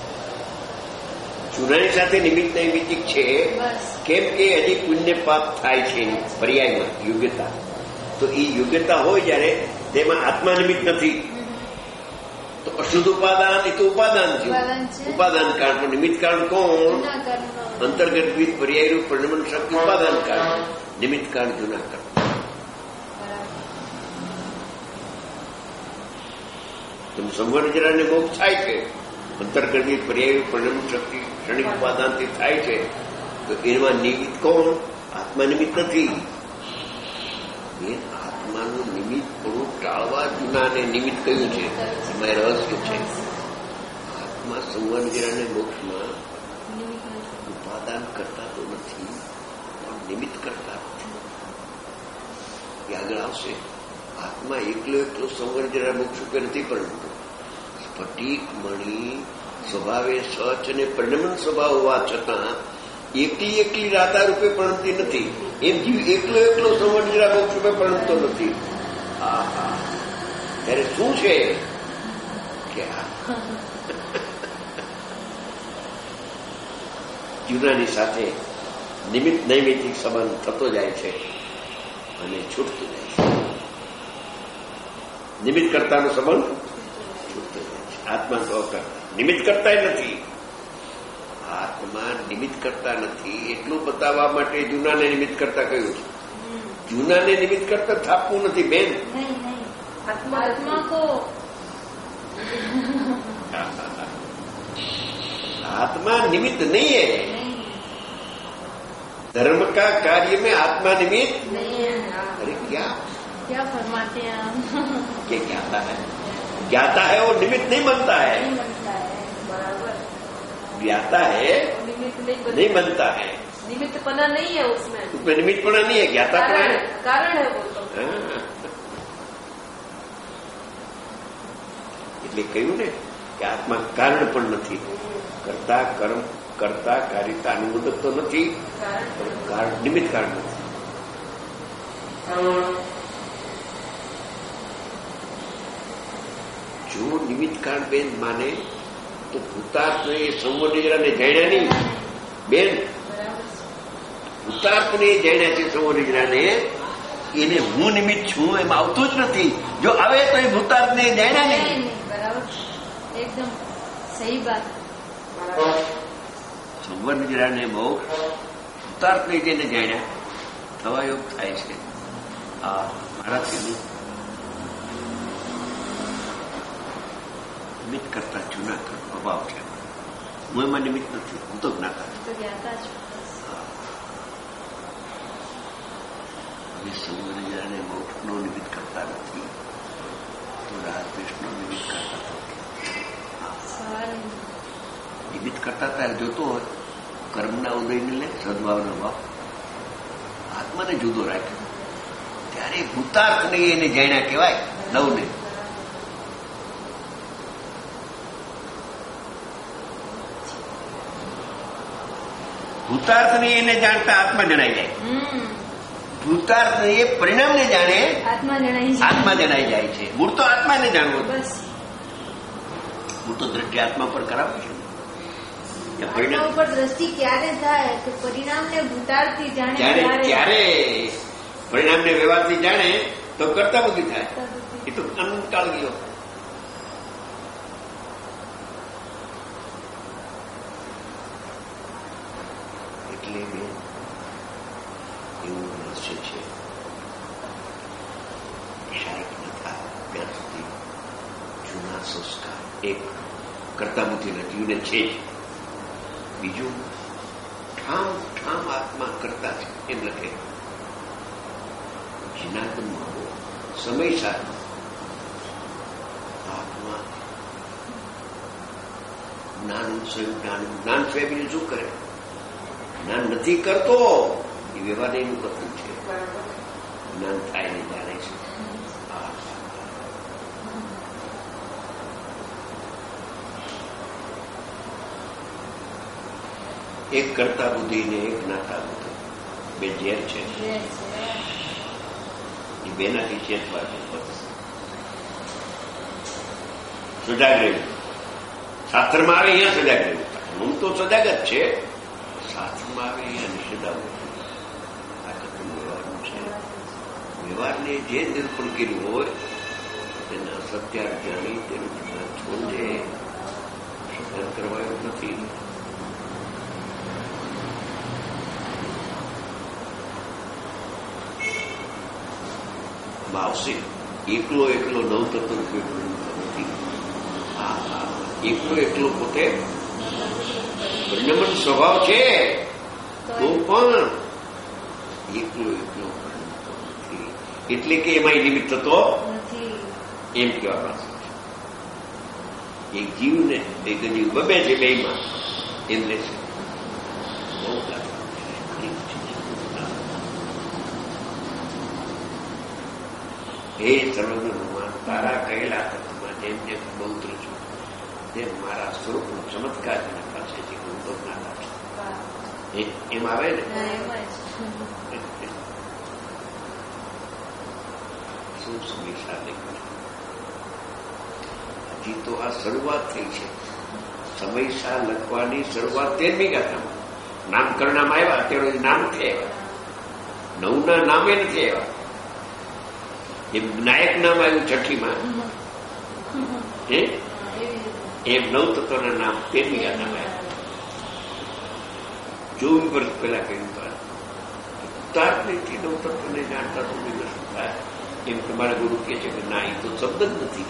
ચૂનાની સાથે નિમિત્ત નૈમિત્તિક છે કેમ કે હજી પુણ્ય પાપ થાય છે પર્યાયમાં યોગ્યતા. તો એ યોગ્યતા હોય જયારે તેમાં આત્મા નિમિત્ત નથી તો અશુદ્ધ ઉપાદાન એ તો ઉપાદાન છે, ઉપાદાન કારણ. પણ નિમિત્ત કારણ કોણ? અંતર્ગત વિધ પર્યાયરૂપ પરિણમન શક્તિ ઉપાદાન કારણ, નિમિત્ત કારણ જૂના કારણ. સંવર જરાને મોક્ષ થાય છે, અંતર્ગત પર્યાય પરિણમન શક્તિ ક્ષણિક ઉપાદાનથી થાય છે, તો એમાં નિમિત્ત કોણ? આત્મા નિમિત્ત નથી. એ આત્માનું નિમિત્ત થોડું ટાળવા જૂનાને નિમિત્ત કયું છે એમાં રહસ્ય છે. આત્મા સંવર જરાને મોક્ષમાં ઉપાદાન કરતા તો નથી પણ નિમિત્ત કરતા નથી. એ આગળ આવશે. આત્મા એકલો એકલો સંવર જરા મોક્ષ રૂપે નથી પરંતુ સ્ફટિક મણી સ્વભાવે સચ અને પરિણમન સ્વભાવ હોવા છતાં એકલી એકલી રાતા રૂપે પરણતી નથી. એમ જીવ એકલો એકલો સંવર જરા મોક્ષ રૂપે પરણતો નથી. હા હા ત્યારે શું છે કે જૂનાની સાથે નિમિત્ત નૈમિત્તિક સંબંધ થતો જાય છે અને છૂટતો જાય છે. નિમિત્ત કરતાનો સંબંધ છૂટતો જાય છે. આત્મા તો અકર્તા, નિમિત્ત કરતા નથી. આત્મા નિમિત્ત કરતા નથી એટલું બતાવવા માટે જૂનાને નિમિત્ત કરતા કહ્યું છે. જૂનાને નિમિત્ત કરતા થાપવું નથી બેન. आत्मा को आत्मा निमित्त नहीं है. धर्म का कार्य में आत्मा निमित्त नहीं है. अरे क्या क्या फरमाते हैं आप? क्या ज्ञाता है? ज्ञाता है वो निमित्त नहीं बनता है. नहीं बनता है. बराबर. ज्ञाता है निमित्त नहीं नहीं बनता है. निमित्त पना नहीं है उसमें. उसमें निमित्त पना नहीं है, ज्ञाता पना है. कारण है वो तो. એટલે કહ્યું ને કે આત્મા કારણ પણ નથી. કરતા કર્મ કરતા કાર્યતા અનુમોદક તો નથી, કારણ નિમિત્ત કારણ નથી. જો નિમિત્ત કારણ બેન માને તો ભૂતાર્થને એ સંવર્ણિજરાને જાણ્યા નહીં બેન. ભૂતાર્થને જાણ્યા છે સંવર્ણિજરાને, એને હું નિમિત્ત છું એમ આવતું જ નથી. જો આવે તો એ ભૂતાર્થને જાણ્યા નહીં. बराबर एकदम सही बात. સંવર્ણિજરાને મોક્ષ ભૂતાર્થને જેને જાણ્યા થવા યોગ થાય છે. આ મારાથી નિમિત્ત કરતા જૂના કર્મ અભાવ છે. હું એમાં નિમિત્ત નથી, હું તો જ્ઞાતા છું. तो ज्ञाता છું. હવે સંવર્ણિજરાને મોક્ષનો નિમિત્ત કરતા નથી તો રાગદ્વેષનો નિમિત્ત કરતા નિમિત્ત કરતા ત્યારે જોતો હોય કર્મના ઉદયને લે સદભાવનો ભાવ આત્માને જુદો રાખ્યો ત્યારે ભૂતાર્થને એને જાણ્યા કહેવાય. નવને ભૂતાર્થને એને જાણતા આત્મા જણાઈ જાય. ભૂતાર્થ એ પરિણામને જાણે આત્મા જણાઈ જાય. આત્મા જણાઈ જાય છે. મૂળ તો આત્માને જાણવો. બસ મૂળ તો દ્રષ્ટિ આત્મા પર કરાવે છે. આત્મા ઉપર દ્રષ્ટિ ક્યારે થાય તો પરિણામને ભૂતાર્થથી જાણે ત્યારે ત્યારે પરિણામને વ્યવહારથી જાણે તો કરતા બુદ્ધિ થાય. એ તો અનંતકાળ ગયો. એટલે એવું રહસ્ય છે. શાયદ ન થાય ત્યાં સુધી જૂના સંસ્કાર એક કરતા બુદ્ધિના જીવને છે જ. બીજું ઠામ ઠામ આત્મા કરતા છે એમ લખે. જનાર્દન મહાવો સમય સાથે આત્મા જ્ઞાન સ્વયં જ્ઞાન જ્ઞાન સ્વયં શું કરે? જ્ઞાન નથી કરતો એ વ્યવહાર એનું કરતું છે. જ્ઞાન થાય ને જાણે છે. એક કરતા બુદ્ધિ ને એક જ્ઞાતા બુદ્ધિ બે ઝેર છે. એ બેનાથી ચેતવા સજાગ રહ્યું. શાસ્ત્રમાં આવે અહીંયા સજાગ રહ્યું. હું તો સજાગ જ છે. શાસ્ત્રમાં આવે અહીંયા નિષેધાવું. આ તો વ્યવહારનું છે. વ્યવહારને જે નિરૂપણ કર્યું હોય તેના સત્યાર જાણી તેનું છોડે સત્યાર કરવાયો નથી. આવશે એકલો એકલો નવ તત્વ નથી. એકલો એકલો પોતે પરિણમન સ્વભાવ છે તો પણ એકલો એકલો નથી. એટલે કે એમાં નિમિત્ત થતો એમ કહેવા પાસે એક જીવને એક જીવ બબે છે બેમાં એમ લેશે. બહુ હે સર્વનું ભગવાન તારા કહેલા તત્વમાં જેમ જેમ બૌદ્ર છું તેમ મારા સ્વરૂપનો ચમત્કાર જેના પાસે છે હું તો ના રાખું. એમ આવે ને શું સમીક્ષા દેખાય. હજી તો આ શરૂઆત થઈ છે. સમયસા લખવાની શરૂઆત તેરમી ગાથામાં નામકરણમાં આવ્યા. અત્યારે નામ નથી આવ્યા. નવના નામે નથી આવ્યા. એમ નાયક નામ આવ્યું છઠ્ઠીમાં. એમ નવ તત્વના નામ તેરમી ગાથામાં આવ્યા. ચોવીસ વર્ષ પહેલા કહ્યું તારથી નવ તત્વને જાણતા તો શું થાય એમ તમારા ગુરુ કહે છે કે ના એ તો શબ્દ જ નથી.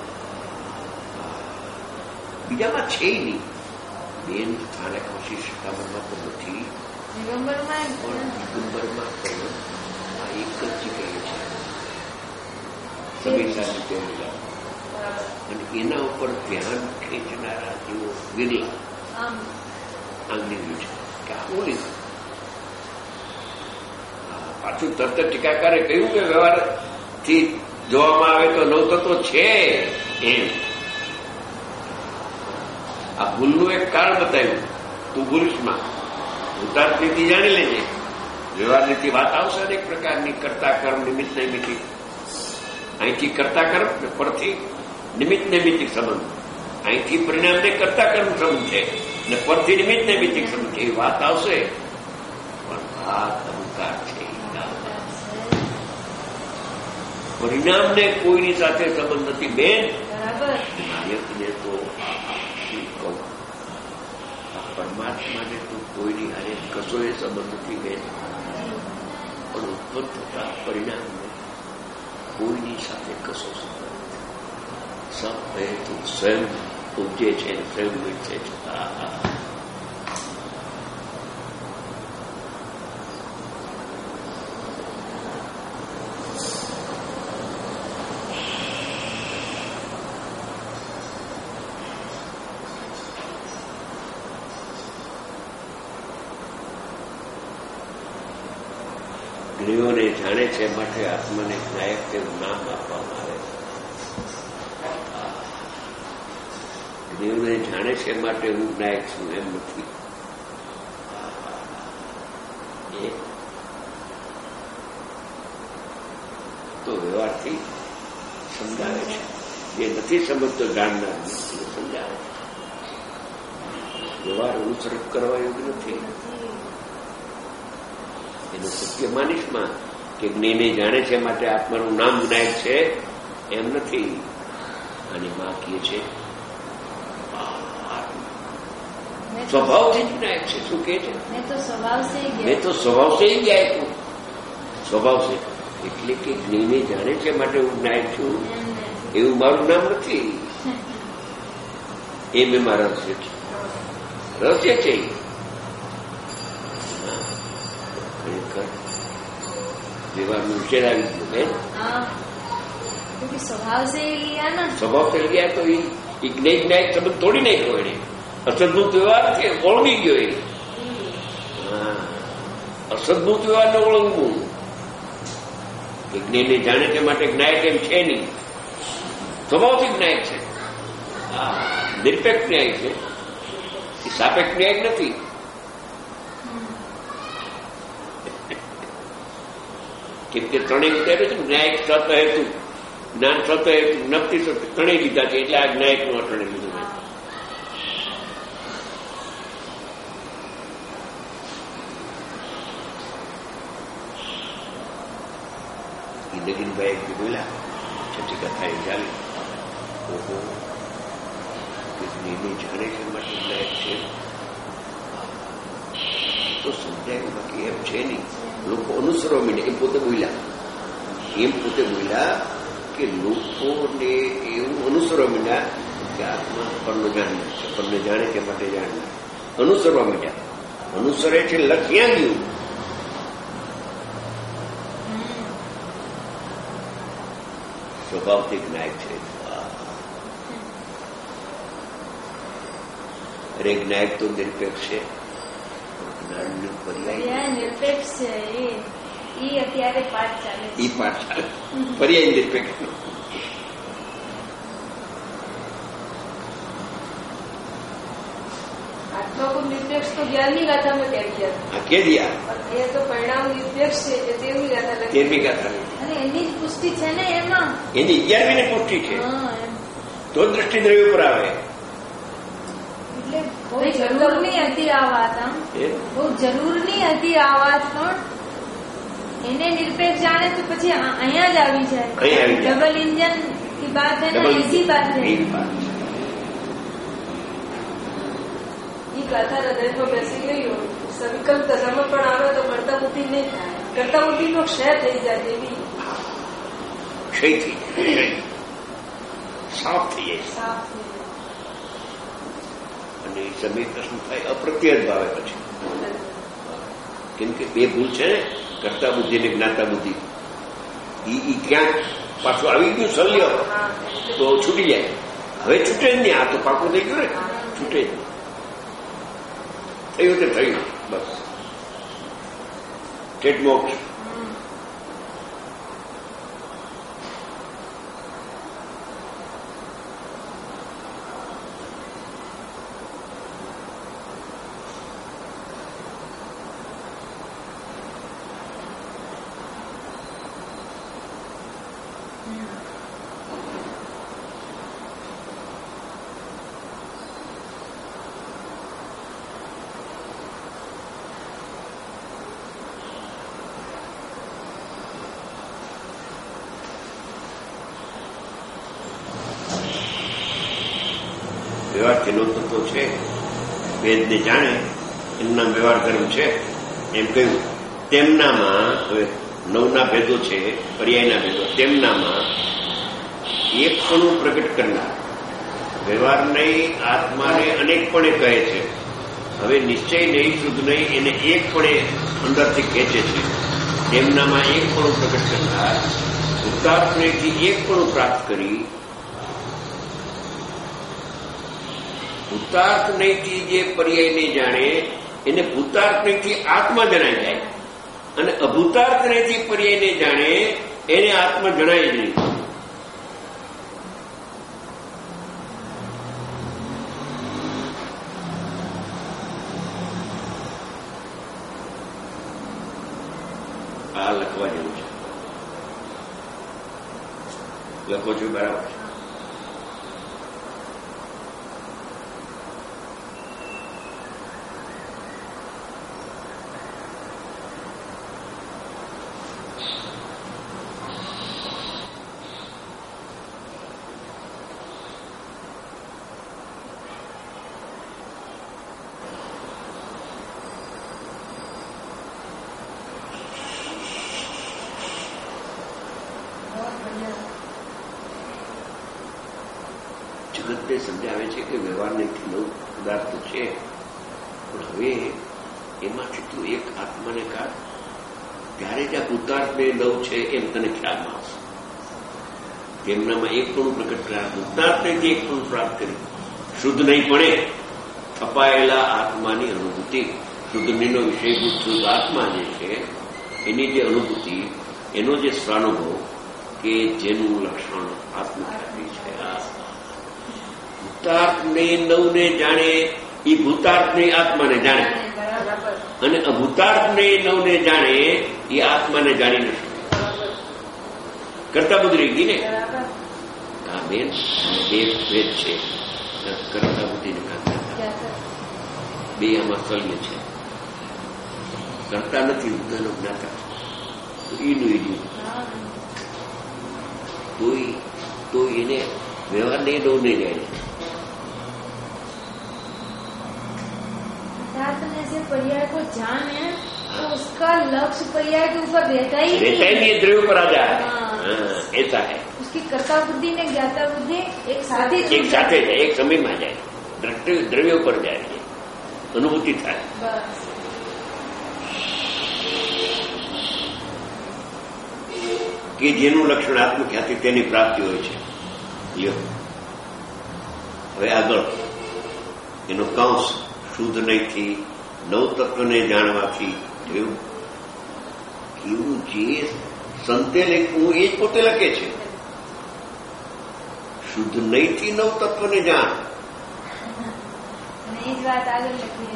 બીજામાં છે નહીં. બેન સ્થાને ખુશી શિકામણમાં તો નથી. દિગંબરમાં પણ આ એક જ કહે છે સમીક્ષાની તેરમી. અને એના ઉપર ધ્યાન ખેંચનારા જેવો વિરલા આંગળી છે કે આવું લીધું. પાછું તરત ટીકાકારે કહ્યું કે વ્યવહારથી જોવામાં આવે તો નવ તત્વ છે એમ. આ ભૂલનું એક કારણ બતાવ્યું. તું ભૂલીશમાં ઉતાર સ્થિતિ જાણી લેજે. વ્યવહારની વાત આવશે અનેક પ્રકારની કરતા કર્મ નિમિત્ત નૈમિત્તિક. અહીંથી કરતા કર્મ પરથી નિમિત્ત નૈમિત્તિક સંબંધ. અહીંથી પરિણામને કરતા કર્મ સંબંધ છે ને પરથી નિમિત્ત નૈમિત્તિક સંબંધ છે. એ વાત આવશે પણ વાત અહંકાર છે. પરિણામને કોઈની સાથે સંબંધ નથી બેન. નાયકને તો શું કહું, પરમાત્માને તો કોઈની હારે કશો એ સંબંધ નથી બેન. પણ ઉત્પન્ન થતા પરિણામને કોઈની સાથે કશો સંબંધ. સબ હેતુ સ્વયં ઉપજે છે સ્વયં વિશે છતાં જ્ઞાનીઓને જાણે છે માટે આત્માને નાયક તેવું નામ આપવામાં આવે છે. જ્ઞાનીઓને જાણે છે માટે હું નાયક છું એમ નથી. એ તો વ્યવહારથી સમજાવે છે. જે નથી સમજતો જાણનાર સમજાવે છે. વ્યવહાર ઉત્સર્ગ કરવા યોગ્ય નથી. એને સત્ય માનીશમાં કે જ્ઞેની જાણે છે માટે આત્માનું નામ જ્ઞાયક છે એમ નથી. અને માં કહે છે સ્વભાવથી જ્ઞાયક છે. શું કહે છે? મેં તો સ્વભાવ સે મેં તો સ્વભાવ સે જ્ઞાયક છું. સ્વભાવ છે એટલે કે જ્ઞેને જાણે છે માટે હું જ્ઞાયક છું એવું મારું નામ નથી. એ મેં મારા રહસ્ય છે. રહસ્ય છે ખરેખર વ્યવહારનું ઉછેર આવી ગયો બેન. સ્વભાવ સે લિયા ના સ્વભાવ થઈ ગયા તો એ જ્ઞેય જ્ઞાયક સંબંધ તોડી નાખ્યો એને. અસદભૂત વ્યવહાર છે ઓળંગી ગયો એ. હા અસદભૂત વ્યવહારને ઓળંગવું. જ્ઞેને જાણે તે માટે જ્ઞાયક એમ છે નહીં. સ્વભાવથી જ્ઞાયક છે. હા નિરપેક્ષ ન્યાય છે. એ સાપેક્ષ ન્યાય નથી. કેમ કે ત્રણેય વિચારે છે ન્યાયિક સત હેતુ જ્ઞાન સત હેતુ નક્કી સત ત્રણેય લીધા છે એટલે આ જ્ઞાયકનું અઠણે લીધું. નગીનભાઈ બોલ્યા છઠ્ઠી કથા એ ચાલી. ઓહો જ્ઞેની જાણે છે માટે જ્ઞાયક છે તો સમજાય બાકી એમ છે નહીં. લોકો અનુસરવા માંડે એમ પોતે બોલ્યા. એમ પોતે બોલ્યા કે લોકોને એવું અનુસરવા માંડ્યા કે આત્મા પરનો જાણનાર છે, પરને જાણે તે માટે જાણનાર. અનુસરવા માંડ્યા. અનુસરે છે લખ્યા ગયું. સ્વભાવથી જ્ઞાયક છે. અરે જ્ઞાયક તો નિરપેક્ષ છે. જ્ઞાનનું પર્યાય નિરપેક્ષ છે. એ અત્યારે પાઠ ચાલે. એ પાઠ ચાલે પર્યાય નિરપેક્ષ. આત્મા को निरपेक्ष तो ज्ञानी गाथा में कह दिया. हाँ कह दिया. ये तो परिणाम निरपेक्ष है ये तेरहवीं गाथा लगी. तेरहवीं गाथा અને એની જ પુષ્ટિ છે ને એમાં. એની અગિયારમી ની પુષ્ટિ છે તો દ્રષ્ટિ દ્રવ્ય પર આવે. એટલે બહુ જરૂર નહીં હતી આ વાત. આમ બહુ જરૂર નહીં હતી આ વાત પણ એને નિરપેક્ષ જાણે તો પછી અહીંયા જ આવી જાય. ડબલ ઇન્જન की बात है ना ऐसी बात है. ये गाथा हृदय में બેસી ગઈ હોય સંકલ્પ દશામાં પણ આવે તો કરતા બુદ્ધિ નહીં થાય. કરતા બુદ્ધિ નો ક્ષય થઈ જાય એવી ક્ષય થઈ જાય સાફ થઈ જાય. સાફ થઈ જાય અને એ સમય પ્રશ્ન થાય અપ્રત્યય ભાવે પછી. કેમ કે બે ભૂલ છે ને કરતા બુદ્ધિ ને જ્ઞાતા બુદ્ધિ. એ ક્યાંક પાછું આવી ગયું શલ્ય તો છૂટી જાય. હવે છૂટે જ નહીં. આ તો પાકું થઈ ગયું ને છૂટે જ થયું તે થયું બસ. ઠેઠ મોક્ષ. વ્યવહાર તેનો તત્વ છે. વેદને જાણે એમના વ્યવહાર ધર્મ છે એમ કહ્યું. તેમનામાં હવે નવના ભેદો છે પર્યાયના ભેદો. તેમનામાં એકપણું પ્રગટ કરનાર વ્યવહારને આત્માને અનેકપણે કહે છે. હવે નિશ્ચય નહીં શુદ્ધ નહીં એને એકપણે અંદરથી ખેંચે છે. તેમનામાં એકપણું પ્રગટ કરનાર ભૂતાર્થનેથી એકપણું પ્રાપ્ત કરી ભૂતાર્થ નહીથી જે પર્યાયને જાણે એને ભૂતાર્થ નહીથી આત્મા જણાય જાય અને અભૂતાર્થ નહીથી પર્યાયને જાણે એને આત્મા જણાય જ નહીં. આ લખવા જેવું છે. લખો છો બરાબર છે. જગતને સમજાવે છે કે વ્યવહારને નવ પદાર્થ છે, પણ હવે એમાંથી તું એક આત્માને કાઢ, ત્યારે ત્યાં ભૂતાર્થને નવ છે એમ તને ખ્યાલમાં આવશે. તેમનામાં એક પણ પ્રકટ કર્યા, ભૂતાર્થને એક પણ પ્રાપ્ત કરી. શુદ્ધ નહીં પડે થપાયેલા આત્માની અનુભૂતિ, શુદ્ધનો વિષયભૂત શુદ્ધ આત્મા જે છે એની જે અનુભૂતિ, એનો જે સ્વાનુભવ કે જેનું લક્ષણ આત્મખ્યાતિ છે. ભૂતાર્થને નવને જાણે એ ભૂતાર્થને આત્માને જાણે, અને અભૂતાર્થને નવને જાણે એ આત્માને જાણી ન શકે. કરતા બુદ્ધિ રહી ગઈ ને આ બેન, બે ભેદ છે કરતા બુદ્ધિ ને કાંતા, બે આમાં સલ્ય છે. કરતા નથી બુદ્ધનો જ્ઞાતા, એનું એનું તો એને व्यवहार नहीं ढूंढने जाए. में से पर्याय को जान है तो उसका लक्ष्य पर्याय के ऊपर रहता ही रहता ही नहीं, द्रव्य पर आ जाए. ऐसा है. उसकी कर्ता बुद्धि ने ज्ञाता बुद्धि एक साथ ही एक साथ जाए, एक समय में आ जाए, द्रव्य पर जाए, अनुभूति था. કે જેનું લક્ષણ આત્મખ્યાતિ તેની પ્રાપ્તિ હોય છે. લ્યો હવે આગળ એનો કંસ શુદ્ધ નહીંથી નવ તત્વને જાણવાથી થયું. એવું જે સંતે લખ્યું એ જ પોતે લખે છે. શુદ્ધ નહીંથી નવ તત્વને જાણ, એ જ વાત આગળ લખી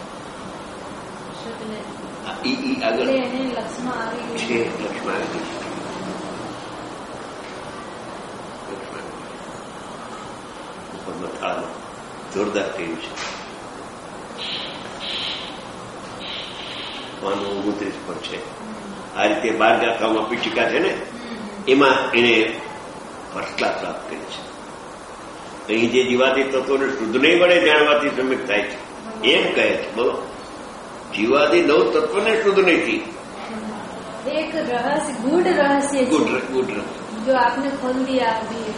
આગળ લક્ષમાં આવી છે. લક્ષમાં આવી છે. જોરદાર થયું છે. ઓગણત્રીસ પર છે. આ રીતે બાર ગાથાઓમાં પીઠિકા છે ને, એમાં એને ફર્સ્ટ ક્લાસ પ્રાપ્ત કરી છે. અહીં જે જીવાતી તત્વોને શુદ્ધ નહીં વડે જાણવાથી સમિત થાય છે એમ કહે છે. બોલો, જીવાદી નવ તત્વને શુદ્ધ નહીં. એક રહસ્ય, ગુડ રહસ્ય, ગુડ ગુડ રહસ્ય જો આપને ખોલ દિયા અભી.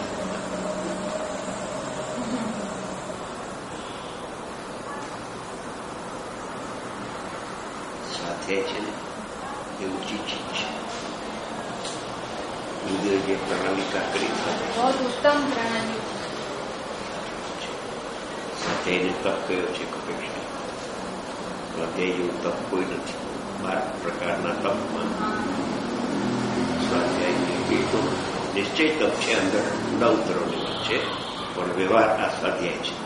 છે ને એ ઊંચી ચીજ છે. દૂધે જે પ્રણાલિકા કરી બહુ ઉત્તમ પ્રણાલી સાથે એને તપ કયો છે કપેક્ષા. હૃદય જેવું તપ કોઈ નથી. બાર પ્રકારના તપમાં સ્વાધ્યાય એ તો નિશ્ચય તપ છે, અંદર ઊંડા ઉતરવાની વાત છે, પણ વ્યવહાર આ સ્વાધ્યાય છે.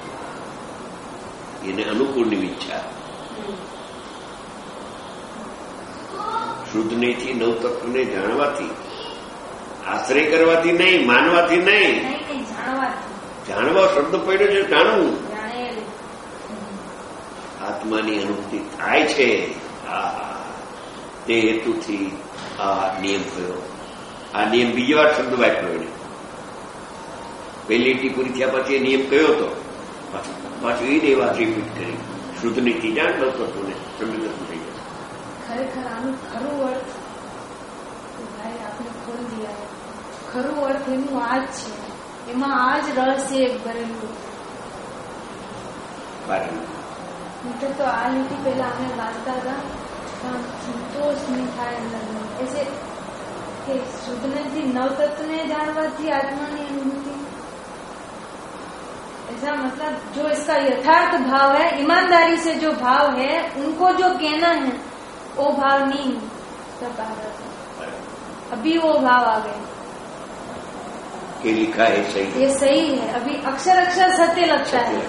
એને અનુકૂળની ઈચ્છા. શુદ્ધ નહીંથી નવ તત્વને જાણવાથી, આશ્રય કરવાથી નહીં, માનવાથી નહીં, જાણવા શબ્દ પડ્યો છે, જાણવું. આત્માની અનુભૂતિ થાય છે. તે હેતુથી આ નિયમ થયો. આ નિયમ બીજી વાર શબ્દ વાપર્યો એને. પહેલી ટી પૂરી થયા પછી એ નિયમ કયો હતો, પાછું એ વાત રિપીટ કરી. શુદ્ધ નીતિ જાણ નવ તત્વને સમૃદ્ધ થઈ જશે. ખરેખર આનું ખરું અર્થ ભાઈ આપણે ખોલ દિયા. ખરું અર્થ એનું આ જ છે. એમાં આ જ રહસ્ય એક ભરેલું. નહીતર તો આ લીટી પેલા અમે વાંચતા હતા, સંતોષ નહીં થાય અંદર. ऐसे कि शुद्धने थी नव तत्व ने जानवाથી आत्मा ની अनुभूति. ऐसा मतलब जो इसका यथार्थ भाव है, ईमानदारी से जो भाव है, उनको जो कहना है वो भाव नहीं सब आ रहा था. अभी वो भाव आ गए कि लिखा है सही, ये सही है. अभी अक्षर अक्षर सत्य लगता है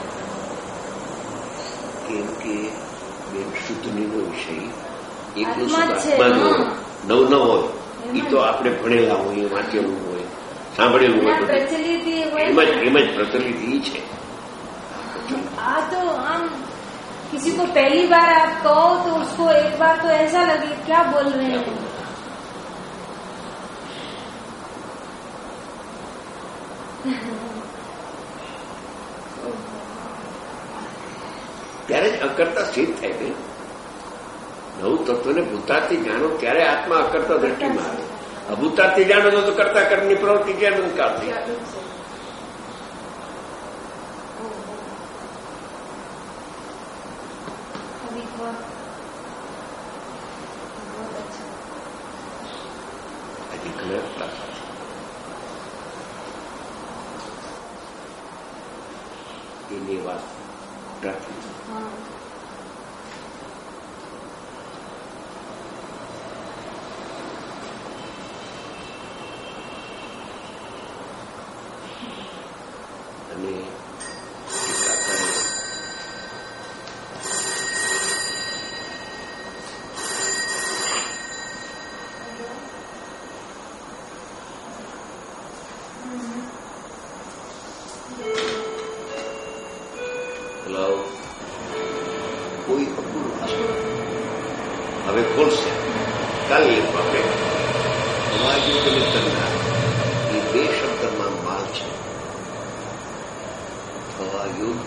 क्योंकि शुद्ध નો વિષય આત્મા છે. નવ ન હોય એ તો આપણે ભણેલા હોઈએ, વાંચેલું હોય, સાંભળેલું હોય, प्रचलित એમ જ એમ જ પ્રચલિત ઈ છે. आ तो हम किसी को पहली बार आप कहो तो उसको एक बार तो ऐसा लगे क्या बोल रहे हैं. ત્યારે જ અકર્તા સિદ્ધ થાય બેન. નવું તત્વને ભૂતાથી જાણો ત્યારે આત્મા અકર્તા દ્રષ્ટિમાં આવે. અભૂતાથી જાણો તો કરતા કર્મની પ્રવૃત્તિ ક્યાં નિકાલ થઈ. मातृत्व बहुत अच्छा આથી ઘણા એની વાત પ્રાર્થના અને કોઈ અપૂર્વ છે. હવે ખોલશે કાલે આપણે સમાજને કરનાર એ બે શબ્દમાં માલ છે. થવા યોગ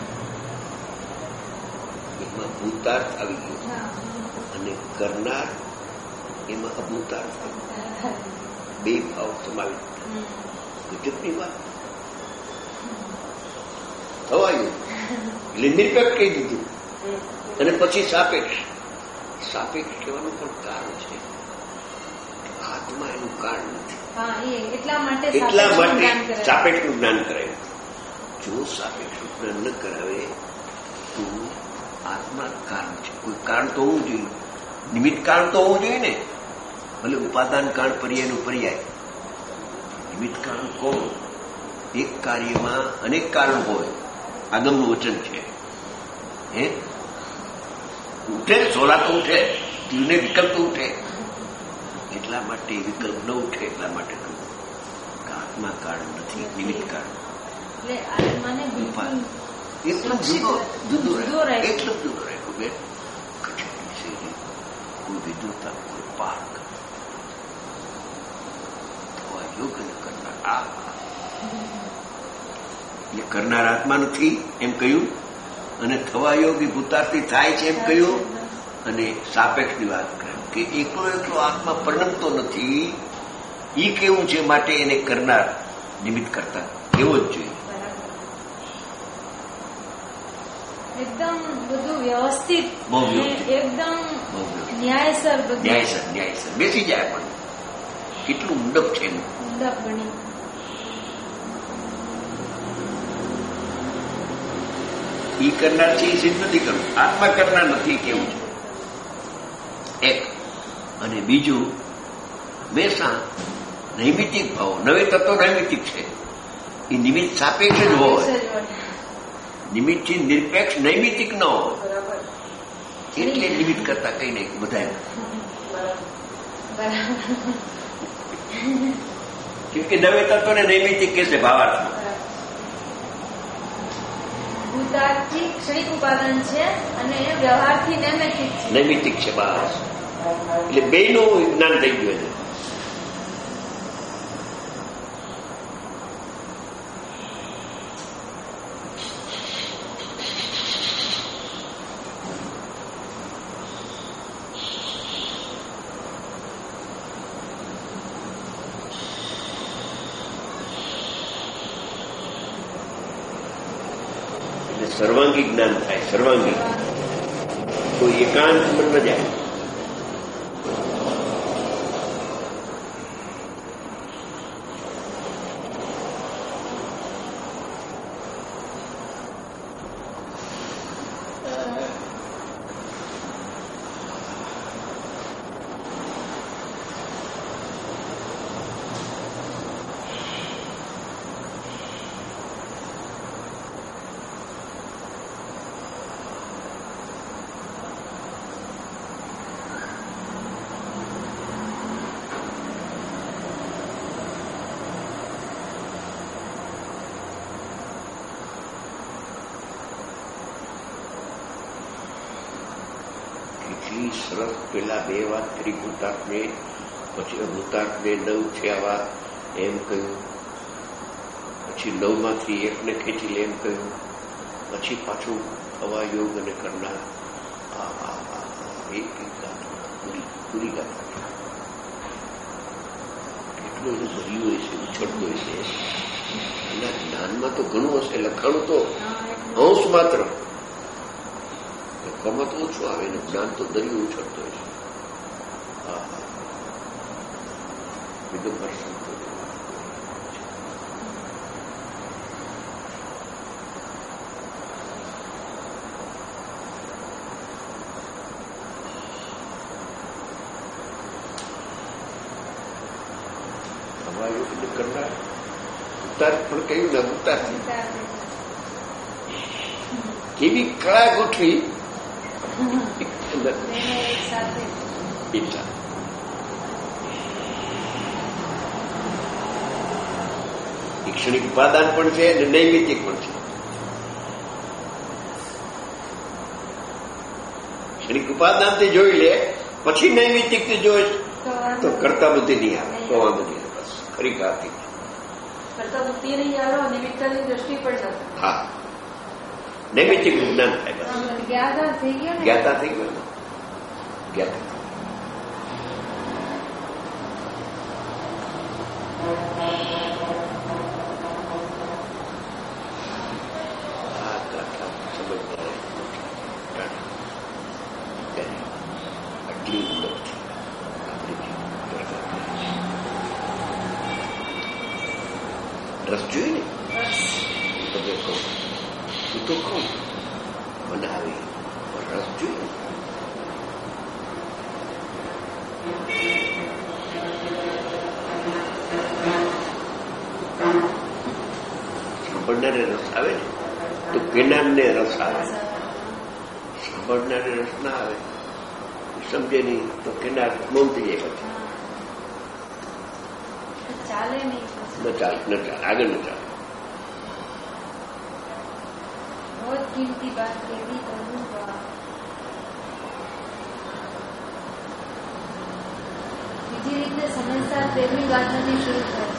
એમાં ભૂતાર્થ આવી ગયો અને કરનાર એમાં અભૂતાર્થ આવ્યો. બે ભાવ સમાવેશ. ગજબની વાત. થવા યોગ એટલે નિરપેક્ષ કહી દીધું અને પછી સાપેક્ષ. સાપેક્ષ કહેવાનું પણ કારણ છે. આત્મા એનું કારણ નથી. એટલા માટે સાપેક્ષનું જ્ઞાન કરાયું. જો સાપેક્ષનું જ્ઞાન ન કરાવે તો આત્મા કારણ છે. કોઈ કારણ તો હોવું જોઈએ, નિમિત્ત કારણ તો હોવું જોઈએ ને. ભલે ઉપાદાન કારણ પર્યાયનું પર્યાય. નિમિત્ત કારણ કોણ? એક કાર્યમાં અનેક કારણ હોય. આગમનું વચન છે. હે ઉઠે સોલા તો ઉઠે, જીવને વિકલ્પ તો ઉઠે. એટલા માટે વિકલ્પ ન ઉઠે એટલા માટે આત્મા કારણ નથી, નિમિત્ત કારણ. એટલું જુદો જુદો રહે એટલું જુદો રહેવું બેન. કોઈ વિદ્વતા કોઈ પાર્ક થવા યોગ કરનાર આ એટલે કરનાર આત્મા નથી એમ કહ્યું. અને થવા યોગી ભૂતાર્થી થાય છે એમ કહ્યું. અને સાપેક્ષની વાત કરી કે એકલો એકલો આત્મા પરિણમતો નથી. એ કેવું છે માટે એને કરનાર નિમિત્ત કરતા એવો જ જોઈએ. એકદમ બધું વ્યવસ્થિત, બહુ વ્યવસ્થિત, એકદમ ન્યાયસર ન્યાયસર ન્યાયસર બેસી જાય. પણ કેટલું ઊંડપ છે. ઊંડપ ગણી ઈ કરનાર છે એ સિદ્ધ નથી કરવું. આત્મા કરનાર નથી કેવું છે એક. અને બીજું હંમેશા નૈમિતિક ભાવ. નવે તત્વ નૈમિતિક છે. એ નિમિત્ત સાપેક્ષ જ હોય. નિમિત્તથી નિરપેક્ષ નૈમિતિક ન હોય. એટલે નિમિત્ત કરતા કઈ નહીં બધા. કેમ કે નવે તત્વને નૈમિતિક કે છે ભાવાર્થમાં. ભૂતાર્થથી ક્ષણિક ઉપાદાન છે અને વ્યવહારથી નૈમિતિક છે. નૈમિતિક છે બસ. એટલે બેયનું જ્ઞાન થઈ ગયું છે. સર્વાંગી જ્ઞાન થાય. સર્વાંગી કોઈ એકાંત પણ ન જાય. સરસ પેલા બે વાત કરી. ભૂતાર્થને પછી અભૂતાર્થને નવ છે આવા એમ કહ્યું. પછી નવમાંથી એકને ખેંચી લે એમ કહ્યું. પછી પાછું હવા યોગ અને કરનાર. આ આ આ એક એક ગાથા પૂરી પૂરી ગાથા. કેટલું એનું ભર્યું હોય છે, ઉછળતું હોય છે. એના જ્ઞાનમાં તો ઘણું હશે. લખાણું તો અંશ માત્ર. કર્મ તો ઓછું આવે ને જ્ઞાન તો દરિયો ઉછળતો હોય છે. હા વિગંબર સંતો કરનાર ઉતાર પણ કહ્યું ને ઉતાર કેવી કળા ગોઠવી ક્ષણિક ઉપાદાન પણ છે અને નૈમિતિક પણ છે. ક્ષણિક ઉપાદાનથી જોઈ લે પછી નૈમિતિકથી જોઈ તો કરતા બુદ્ધિ નહીં આવે તો વાંધો નહીં. ખરી કાર્તિક કરતા બુદ્ધિ નહીં આવે નિમિત્તની દ્રષ્ટિ પણ નથી. હા નૈમિતિક જ્ઞાન થાય. બસ જ્ઞાતા થઈ ગયો જ્ઞાતા થઈ ગયો જ્ઞાતા. આ ગાથા સમજદાર આટલી ઉન્નત રસ જોઈ ને તમે કહો હું તો કહું બનાવી રસ જોઈ સાંભળનારે રસ આવે ને તો કેનારને રસ આવે. સાંભળનારે રસ ના આવે સમજે નહીં તો કેનાર મૌન થઈ જાય. પછી ચાલે નહીં ન ચાલે ન ચાલે આગળ ન ચાલે. बहुत कीमती बात कहती करूँ બીજી રીતે સમજદાર તેરમી ગાથાથી શરૂ થાય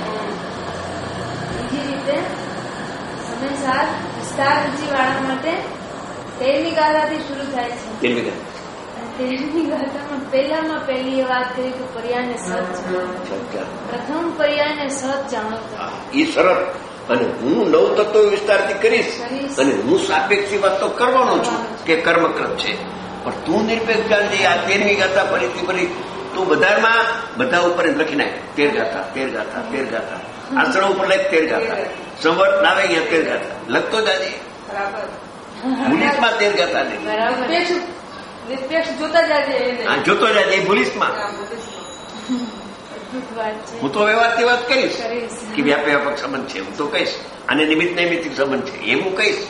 છે. બીજી રીતે સમજદાર વિસ્તાર રુચિ વાળા માટે તેરમી ગાથાથી શરૂ થાય છે. તેરમી ગાથા તેરમી ગાથામાં પહેલામાં પહેલી એ વાત કરી કે પર્યાયને સત પ્રથમ પર્યાયને સત જાણો. એ સરળ અને હું નવ તત્વો વિસ્તારથી કરીશ અને હું સાપેક્ષી વાત તો કરવાનો છું કે કર્મકૃત છે પણ તું નિરપેક્ષ જાણજે. આ તેરમી ગાથા ફરીથી ફરી તું બધામાં બધા ઉપર લખી નાખ તેર ગાથા તેર ગાથા તેર ગાથા આસણ ઉપર લખ તેર ગાથા સંવર્ત લાવે અહીંયા તેર ગાથા લખતો જાજે. ભૂલિસમાં તેર ગાથા નહીં નિરપેક્ષ જોતા જાજે. હા જોતો જાજે ભૂલિસમાં. હું તો વ્યવહારથી વાત કરીશ કે વ્યાપ વ્યાપક સંબંધ છે હું તો કહીશ અને નિમિત્ત નૈમિતિક સંબંધ છે એમ હું કહીશ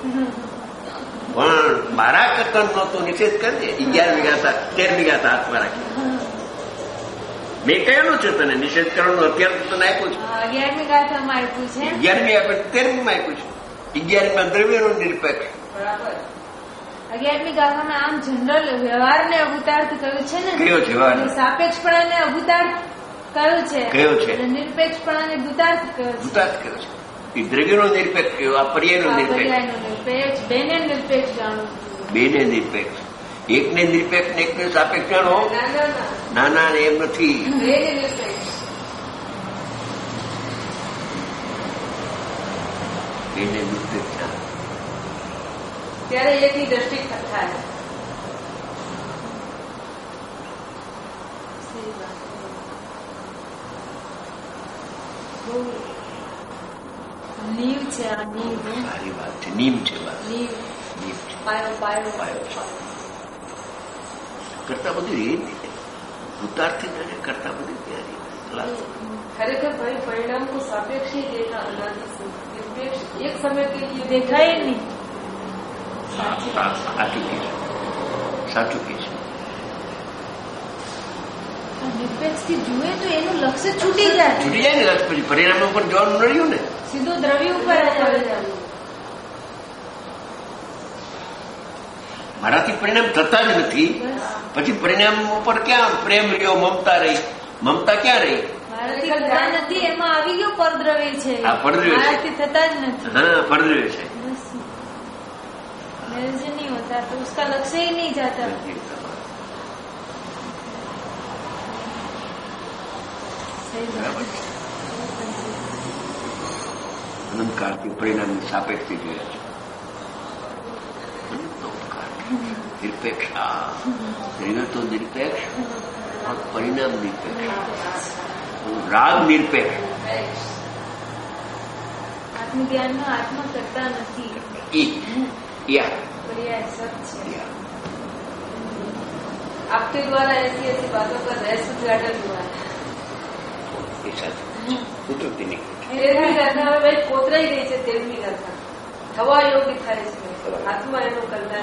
પણ મારા કથનનો તો નિષેધ કરજે. અગિયારમી ગાથા તેરમી ગાથા હાથમાં રાખી મેં કહેલું છે તને નિષેધ કરવાનું અત્યાર તને આપ્યું છે. અગિયારમી ગાથામાં આપ્યું છે. અગિયારમી આપણે તેરમીમાં આપ્યું છે. અગિયારમીમાં દ્રવ્યનો નિરપેક્ષ. અગિયારમી ગાથામાં આમ જનરલ વ્યવહારને અભૂતાર્થ કહ્યું છે ને. કયો છે વ્યવહાર? સાપેક્ષપણાને અભૂતાર્થ કયો છે. કયો છે? નિરપેક્ષપણાને ભૂતાર્થ કયો છે. ભૂતાર્થ કયો છે. એ દ્રવ્યનો નિરપેક્ષ કયો આ પર્યાયનો નિરપેક્ષ. બેને નિરપેક્ષ જાણવું. બેને નિરપેક્ષ. એકને નિરપેક્ષ ને એકને સાપેક્ષ જાણો. ના ના એમ નથી. બેને નિરપેક્ષ જાણો ત્યારે એકની દ્રષ્ટિ થાય. નીવ છે આ નીવ. સારી વાત છે. નીમ છે વાત. નીવ નીમ છે. પાયો પાયો પાયો કરતા બધી રીત ઉતારથી જાણે કરતા બધી તૈયારી. ખરેખર ભાઈ પરિણામ को सापेक्ष ही देखा अनादि से निरपेक्ष एक समय के लिए દેખાય નહીં. સાચું કે છે સાચું કે છે. નિરપેક્ષથી જુએ તો એનું લક્ષ્ય છૂટી જાય. છૂટી જાય ને લક્ષ પછી પરિણામ ઉપર જોવાનું રહ્યું ને સીધું દ્રવ્ય ઉપર જ આવી જાય. મારાથી પરિણામ થતા જ નથી પછી પરિણામ ઉપર ક્યાં પ્રેમ રહ્યો મમતા રહી. મમતા ક્યાં રહી? મારાથી થતા નથી એમાં આવી ગયો પરદ્રવ્ય છે. આ પરદ્રવ્ય છે. મારાથી થતા જ નથી. હા પરદ્રવ્ય છે. मेरे से नहीं होता तो उसका लक्ष्य ही नहीं जाता. અનંતકાળથી પરિણામની સાપેક્ષથી જોયા છે. નિરપેક્ષ શરીર તો નિરપેક્ષ और परिणाम निरपेक्ष राग निरपेक्ष આત્મજ્ઞાનમાં આત્મા કરતા નથી आपके द्वारा ऐसी ऐसी बातों का रहस्य उद्घाटन हुआ है તેર ની ઘટના હવે ભાઈ કોતરાઈ ગઈ છે. તેર ની ઘટના થવા યોગ્ય થાય છે. આત્મા એનું કરતા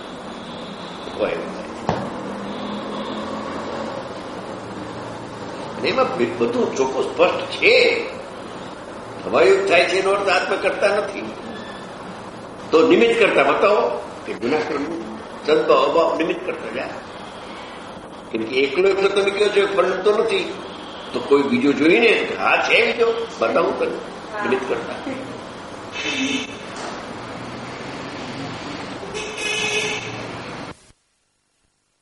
એમાં બધું ચોખ્ખું સ્પષ્ટ છે. થવાયોગ થાય છે એનો અર્થ આત્મા કરતા નથી. તો નિમિત્ત કરતા બતાવો કે ગુના કરવું સદભાવ અભાવ નિમિત્ત કરતા જાય. કેમ કે એકલો એકલો તમે કહો છો ફળ તો નથી, તો કોઈ બીજો જોઈને હા છે બીજો બતાવું કરે નિમિત્ત કરતા.